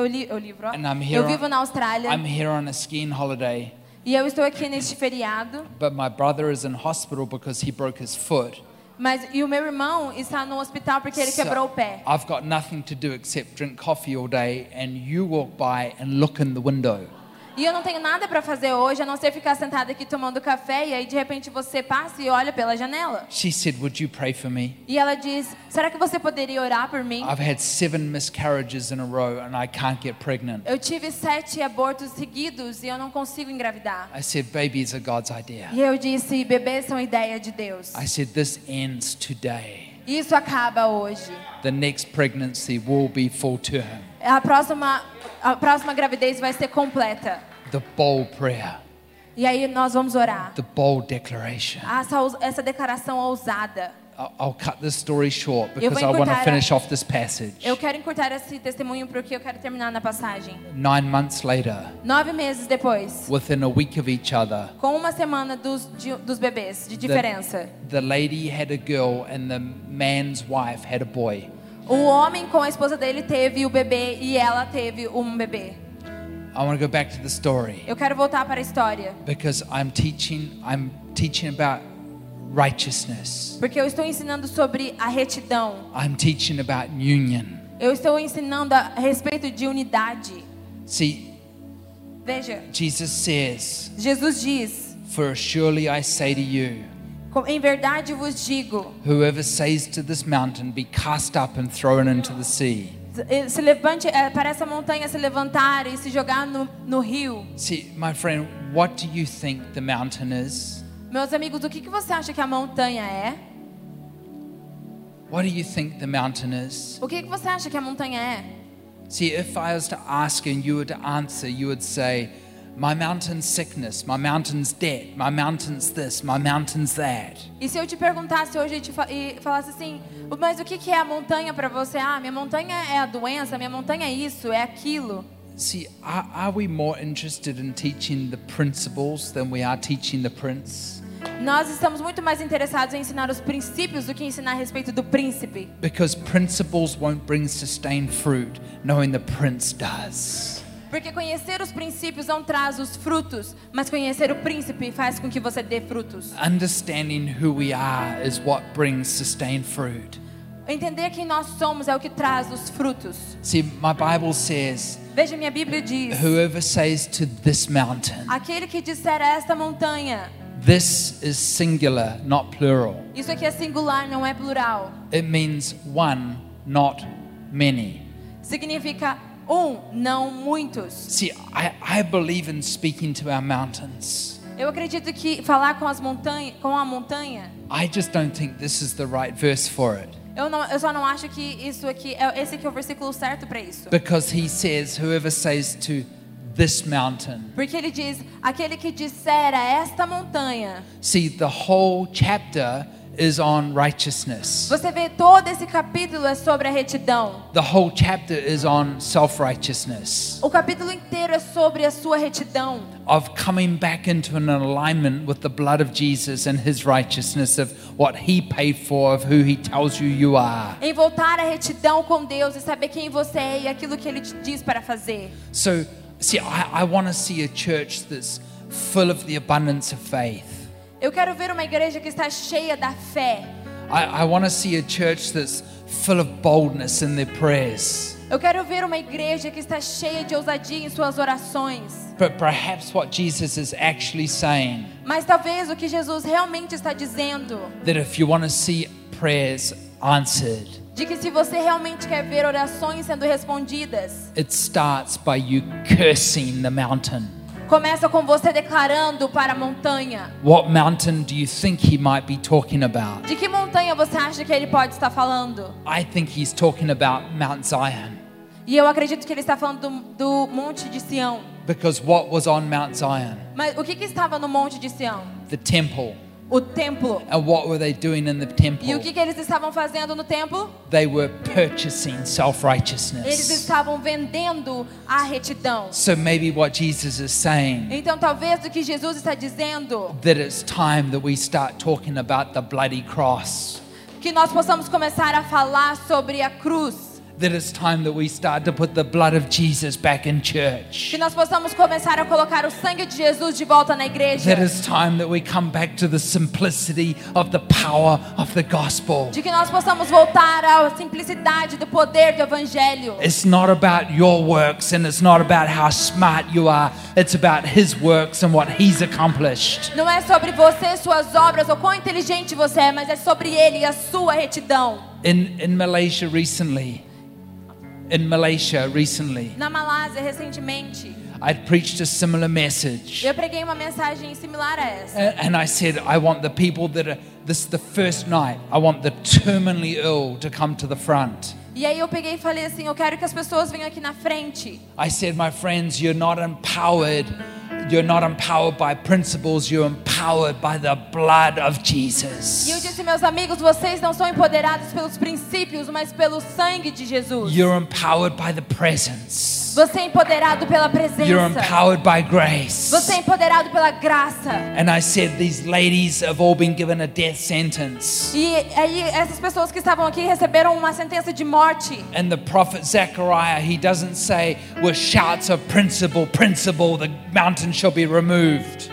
And I'm here Eu vivo na Austrália. I'm here on a skiing holiday. E eu estou aqui neste feriado. But my brother is in hospital because he broke his foot. E o meu irmão está no hospital porque ele quebrou o pé. I've got nothing to do except drink coffee all day, and you walk by and look in the window. E eu não tenho nada para fazer hoje, a não ser ficar sentada aqui tomando café, e aí de repente você passa e olha pela janela. She said, would you pray for me? E ela diz, será que você poderia orar por mim? I've had 7 miscarriages in a row and I can't get pregnant. Eu tive 7 abortos seguidos e eu não consigo engravidar. I said, babies are God's idea. E eu disse, bebês são ideia de Deus. I said, this ends today. Isso acaba hoje. The next pregnancy will be full term. A próxima gravidez vai ser completa. The bold prayer. E aí nós vamos orar. The bold declaration. Essa declaração ousada. I'll cut this story short Eu because vou I want to encurtar finish off this passage. Eu quero encurtar esse testemunho porque eu quero terminar na passagem. 9 months later, 9 meses depois, within a week of each other, com uma semana dos bebês de diferença, the lady had a girl and the man's wife had a boy. o homem com a esposa dele teve o bebê e ela teve um bebê. I want to go back to the story Eu quero voltar para a história, because I'm teaching about righteousness. porque eu estou ensinando sobre a retidão. I'm teaching about union. Eu estou ensinando a respeito de unidade. See, Veja, Jesus says, Jesus diz, for surely I say to you, em verdade vos digo, whoever says to this mountain, be cast up and thrown into the sea. se levante para essa montanha se levantar e se jogar no rio. See, my friend, what do you think the mountain is? Meus amigos, o que você acha que a montanha é? What do you think the mountain is? O que você acha que a montanha é? See, if I was to ask and you were to answer, you would say, my mountain's sickness, my mountain's debt, my mountain's this, my mountain's that. E se eu te perguntasse hoje e falasse assim, mas o que é a montanha para você? Ah, minha montanha é a doença, minha montanha é isso, é aquilo. See, are we more interested in teaching the principles than we are teaching the prince? Nós estamos muito mais interessados em ensinar os princípios do que ensinar a respeito do príncipe. Because principles won't bring sustained fruit, knowing the prince does. Porque conhecer os princípios não traz os frutos, mas conhecer o príncipe faz com que você dê frutos. Understanding who we are is what brings sustained fruit. Entender quem nós somos é o que traz os frutos. See, my Bible says, Veja, minha Bíblia diz, whoever says to this mountain, aquele que disser a esta montanha, this is singular, not plural. isso aqui é singular, não é plural. It means one, not many. Significa não muitos. See, I believe in speaking to our mountains. Eu acredito que falar com a montanha, I just don't think this is the right verse for it. eu só não acho que esse aqui é o versículo certo para isso. Because he says, whoever says to this mountain. Porque ele diz, aquele que disser a esta montanha. See, the whole chapter is on righteousness. Você vê, todo esse capítulo é sobre a retidão. The whole chapter is on self-righteousness. O capítulo inteiro é sobre a sua retidão. Of coming back into an alignment with the blood of Jesus and his righteousness, of what he paid for, of who he tells you are. Em voltar à retidão com Deus e saber quem você é e aquilo que ele te diz para fazer. So, see, I want to see a church that's full of the abundance of faith. Eu quero ver uma igreja que está cheia da fé. I want to see a church that's full of boldness in their prayers. Eu quero ver uma igreja que está cheia de ousadia em suas orações. But perhaps what Jesus is actually saying, Mas talvez o que Jesus realmente está dizendo, that if you want to see prayers answered, de que se você realmente quer ver orações sendo respondidas, it starts by you cursing the mountain. começa com você declarando para a montanha. What mountain do you think he might be talking about? De que montanha você acha que ele pode estar falando? I think he's talking about Mount Zion. E eu acredito que ele está falando do Monte de Sião. Because what was on Mount Zion? Mas o que estava no Monte de Sião? The temple. O templo. And what were they doing in the E temple? o que eles estavam fazendo no templo? They were purchasing Eles self-righteousness. estavam vendendo a retidão. So maybe what Jesus is saying, Então talvez o que Jesus está dizendo, that it's time that we start talking about the bloody cross. que nós possamos começar a falar sobre a cruz. That it's time that we start to put the blood of Jesus back in church. Que nós possamos começar a colocar o sangue de Jesus de volta na igreja. That it's time that we come back to the simplicity of the power of the gospel. De que nós possamos voltar à simplicidade do poder do evangelho. It's not about your works and it's not about how smart you are. It's about His works and what He's accomplished. Não é sobre você, suas obras ou quão inteligente você é, mas é sobre Ele e a sua retidão. In Malaysia recently, Na Malásia, recentemente, I'd preached a similar message. eu preguei uma mensagem similar a essa. And I said, I want the people that are, this is the first night, I want the terminally ill to come to the front. E aí eu peguei e falei assim, eu quero que as pessoas venham aqui na frente. I said, my friends, you're not empowered by principles, you're empowered by the blood of Jesus. E eu disse, meus amigos, vocês não são empoderados pelos princípios, mas pelo sangue de Jesus. You're empowered by the presence. Você é empoderado pela presença. You're empowered by grace. Você é empoderado pela graça. And I said, these ladies have all been given a death sentence. E aí essas pessoas que estavam aqui receberam uma sentença de morte. And the prophet Zechariah, he doesn't say with shouts of principle, the mountain shall be removed.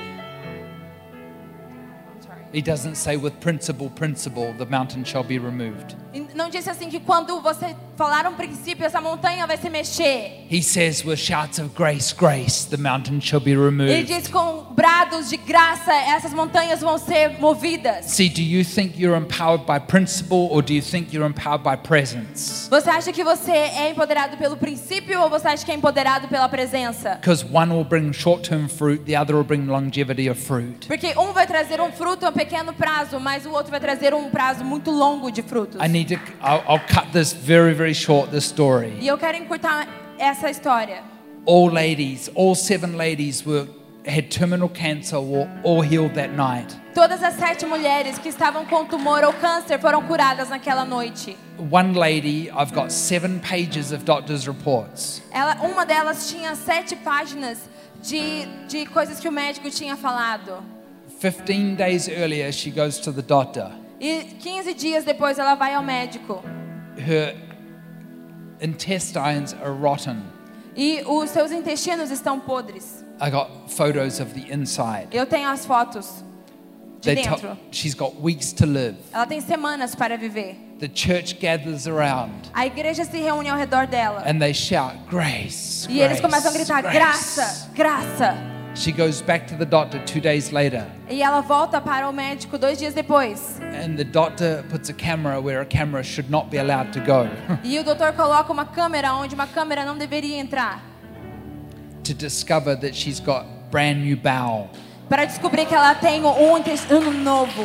He doesn't say with principle, the mountain shall be removed. Não disse assim que quando você falar um princípio, essa montanha vai se mexer. He says with shouts of grace, the mountain shall be Ele removed. diz com brados de graça, essas montanhas vão ser movidas. See, do you think you're empowered by principle or do you think you're empowered by presence? Você acha que você é empoderado pelo princípio ou você acha que é empoderado pela presença? Because one will bring short-term fruit, the other will bring longevity of fruit. Porque um vai trazer um fruto a um pequeno prazo, mas o outro vai trazer um prazo muito longo de frutos. I'll cut this very, very short, this story. E eu quero encurtar essa história. All 7 ladies had terminal cancer, were all healed that night. Todas as 7 mulheres que estavam com tumor ou câncer foram curadas naquela noite. One lady, I've got 7 pages of doctor's reports. Uma delas tinha 7 páginas de coisas que o médico tinha falado. 15 days earlier, she goes to the doctor. E 15 dias depois ela vai ao médico. Her intestines are rotten. E os seus intestinos estão podres. I got photos of the inside. Eu tenho as fotos de dentro. She's got weeks to live. Ela tem semanas para viver. The church gathers around. A igreja se reúne ao redor dela. And they shout, grace, E eles começam a gritar, graça, graça. She goes back to the doctor 2 days later. E ela volta para o médico 2 dias depois. And the doctor puts a camera where a camera should not be allowed to go. E o doutor coloca uma câmera onde uma câmera não deveria entrar. To discover that she's got brand new bowel. Para descobrir que ela tem um intestino novo.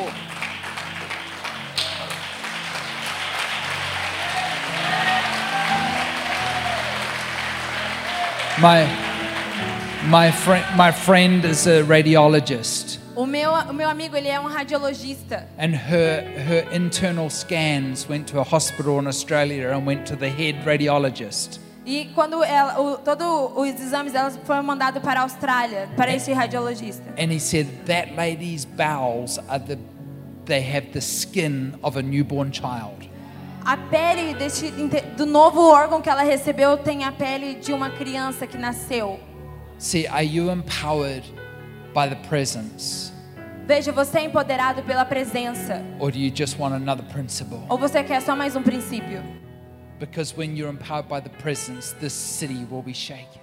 My friend is a radiologist. O meu amigo, ele é um radiologista. And her internal scans went to a hospital in Australia and went to the head radiologist. E quando todos os exames dela foram mandados para a Austrália, para esse radiologista. And he said that lady's bowels they have the skin of a newborn child. A pele do novo órgão que ela recebeu tem a pele de uma criança que nasceu. See, are you empowered by the presence? Veja, você é empoderado pela presença. Or do you just want another principle? Ou você quer só mais um princípio? Because when you're empowered by the presence, this city will be shaken.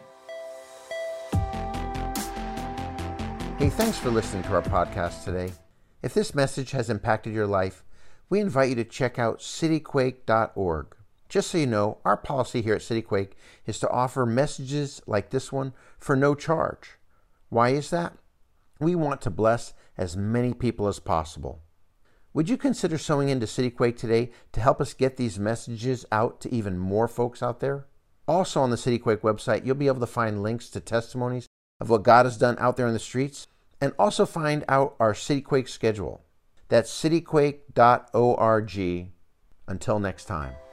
Hey, thanks for listening to our podcast today. If this message has impacted your life, we invite you to check out cityquake.org. Just so you know, our policy here at CityQuake is to offer messages like this one for no charge. Why is that? We want to bless as many people as possible. Would you consider sowing into CityQuake today to help us get these messages out to even more folks out there? Also on the CityQuake website, you'll be able to find links to testimonies of what God has done out there in the streets, and also find out our CityQuake schedule. That's cityquake.org. Until next time.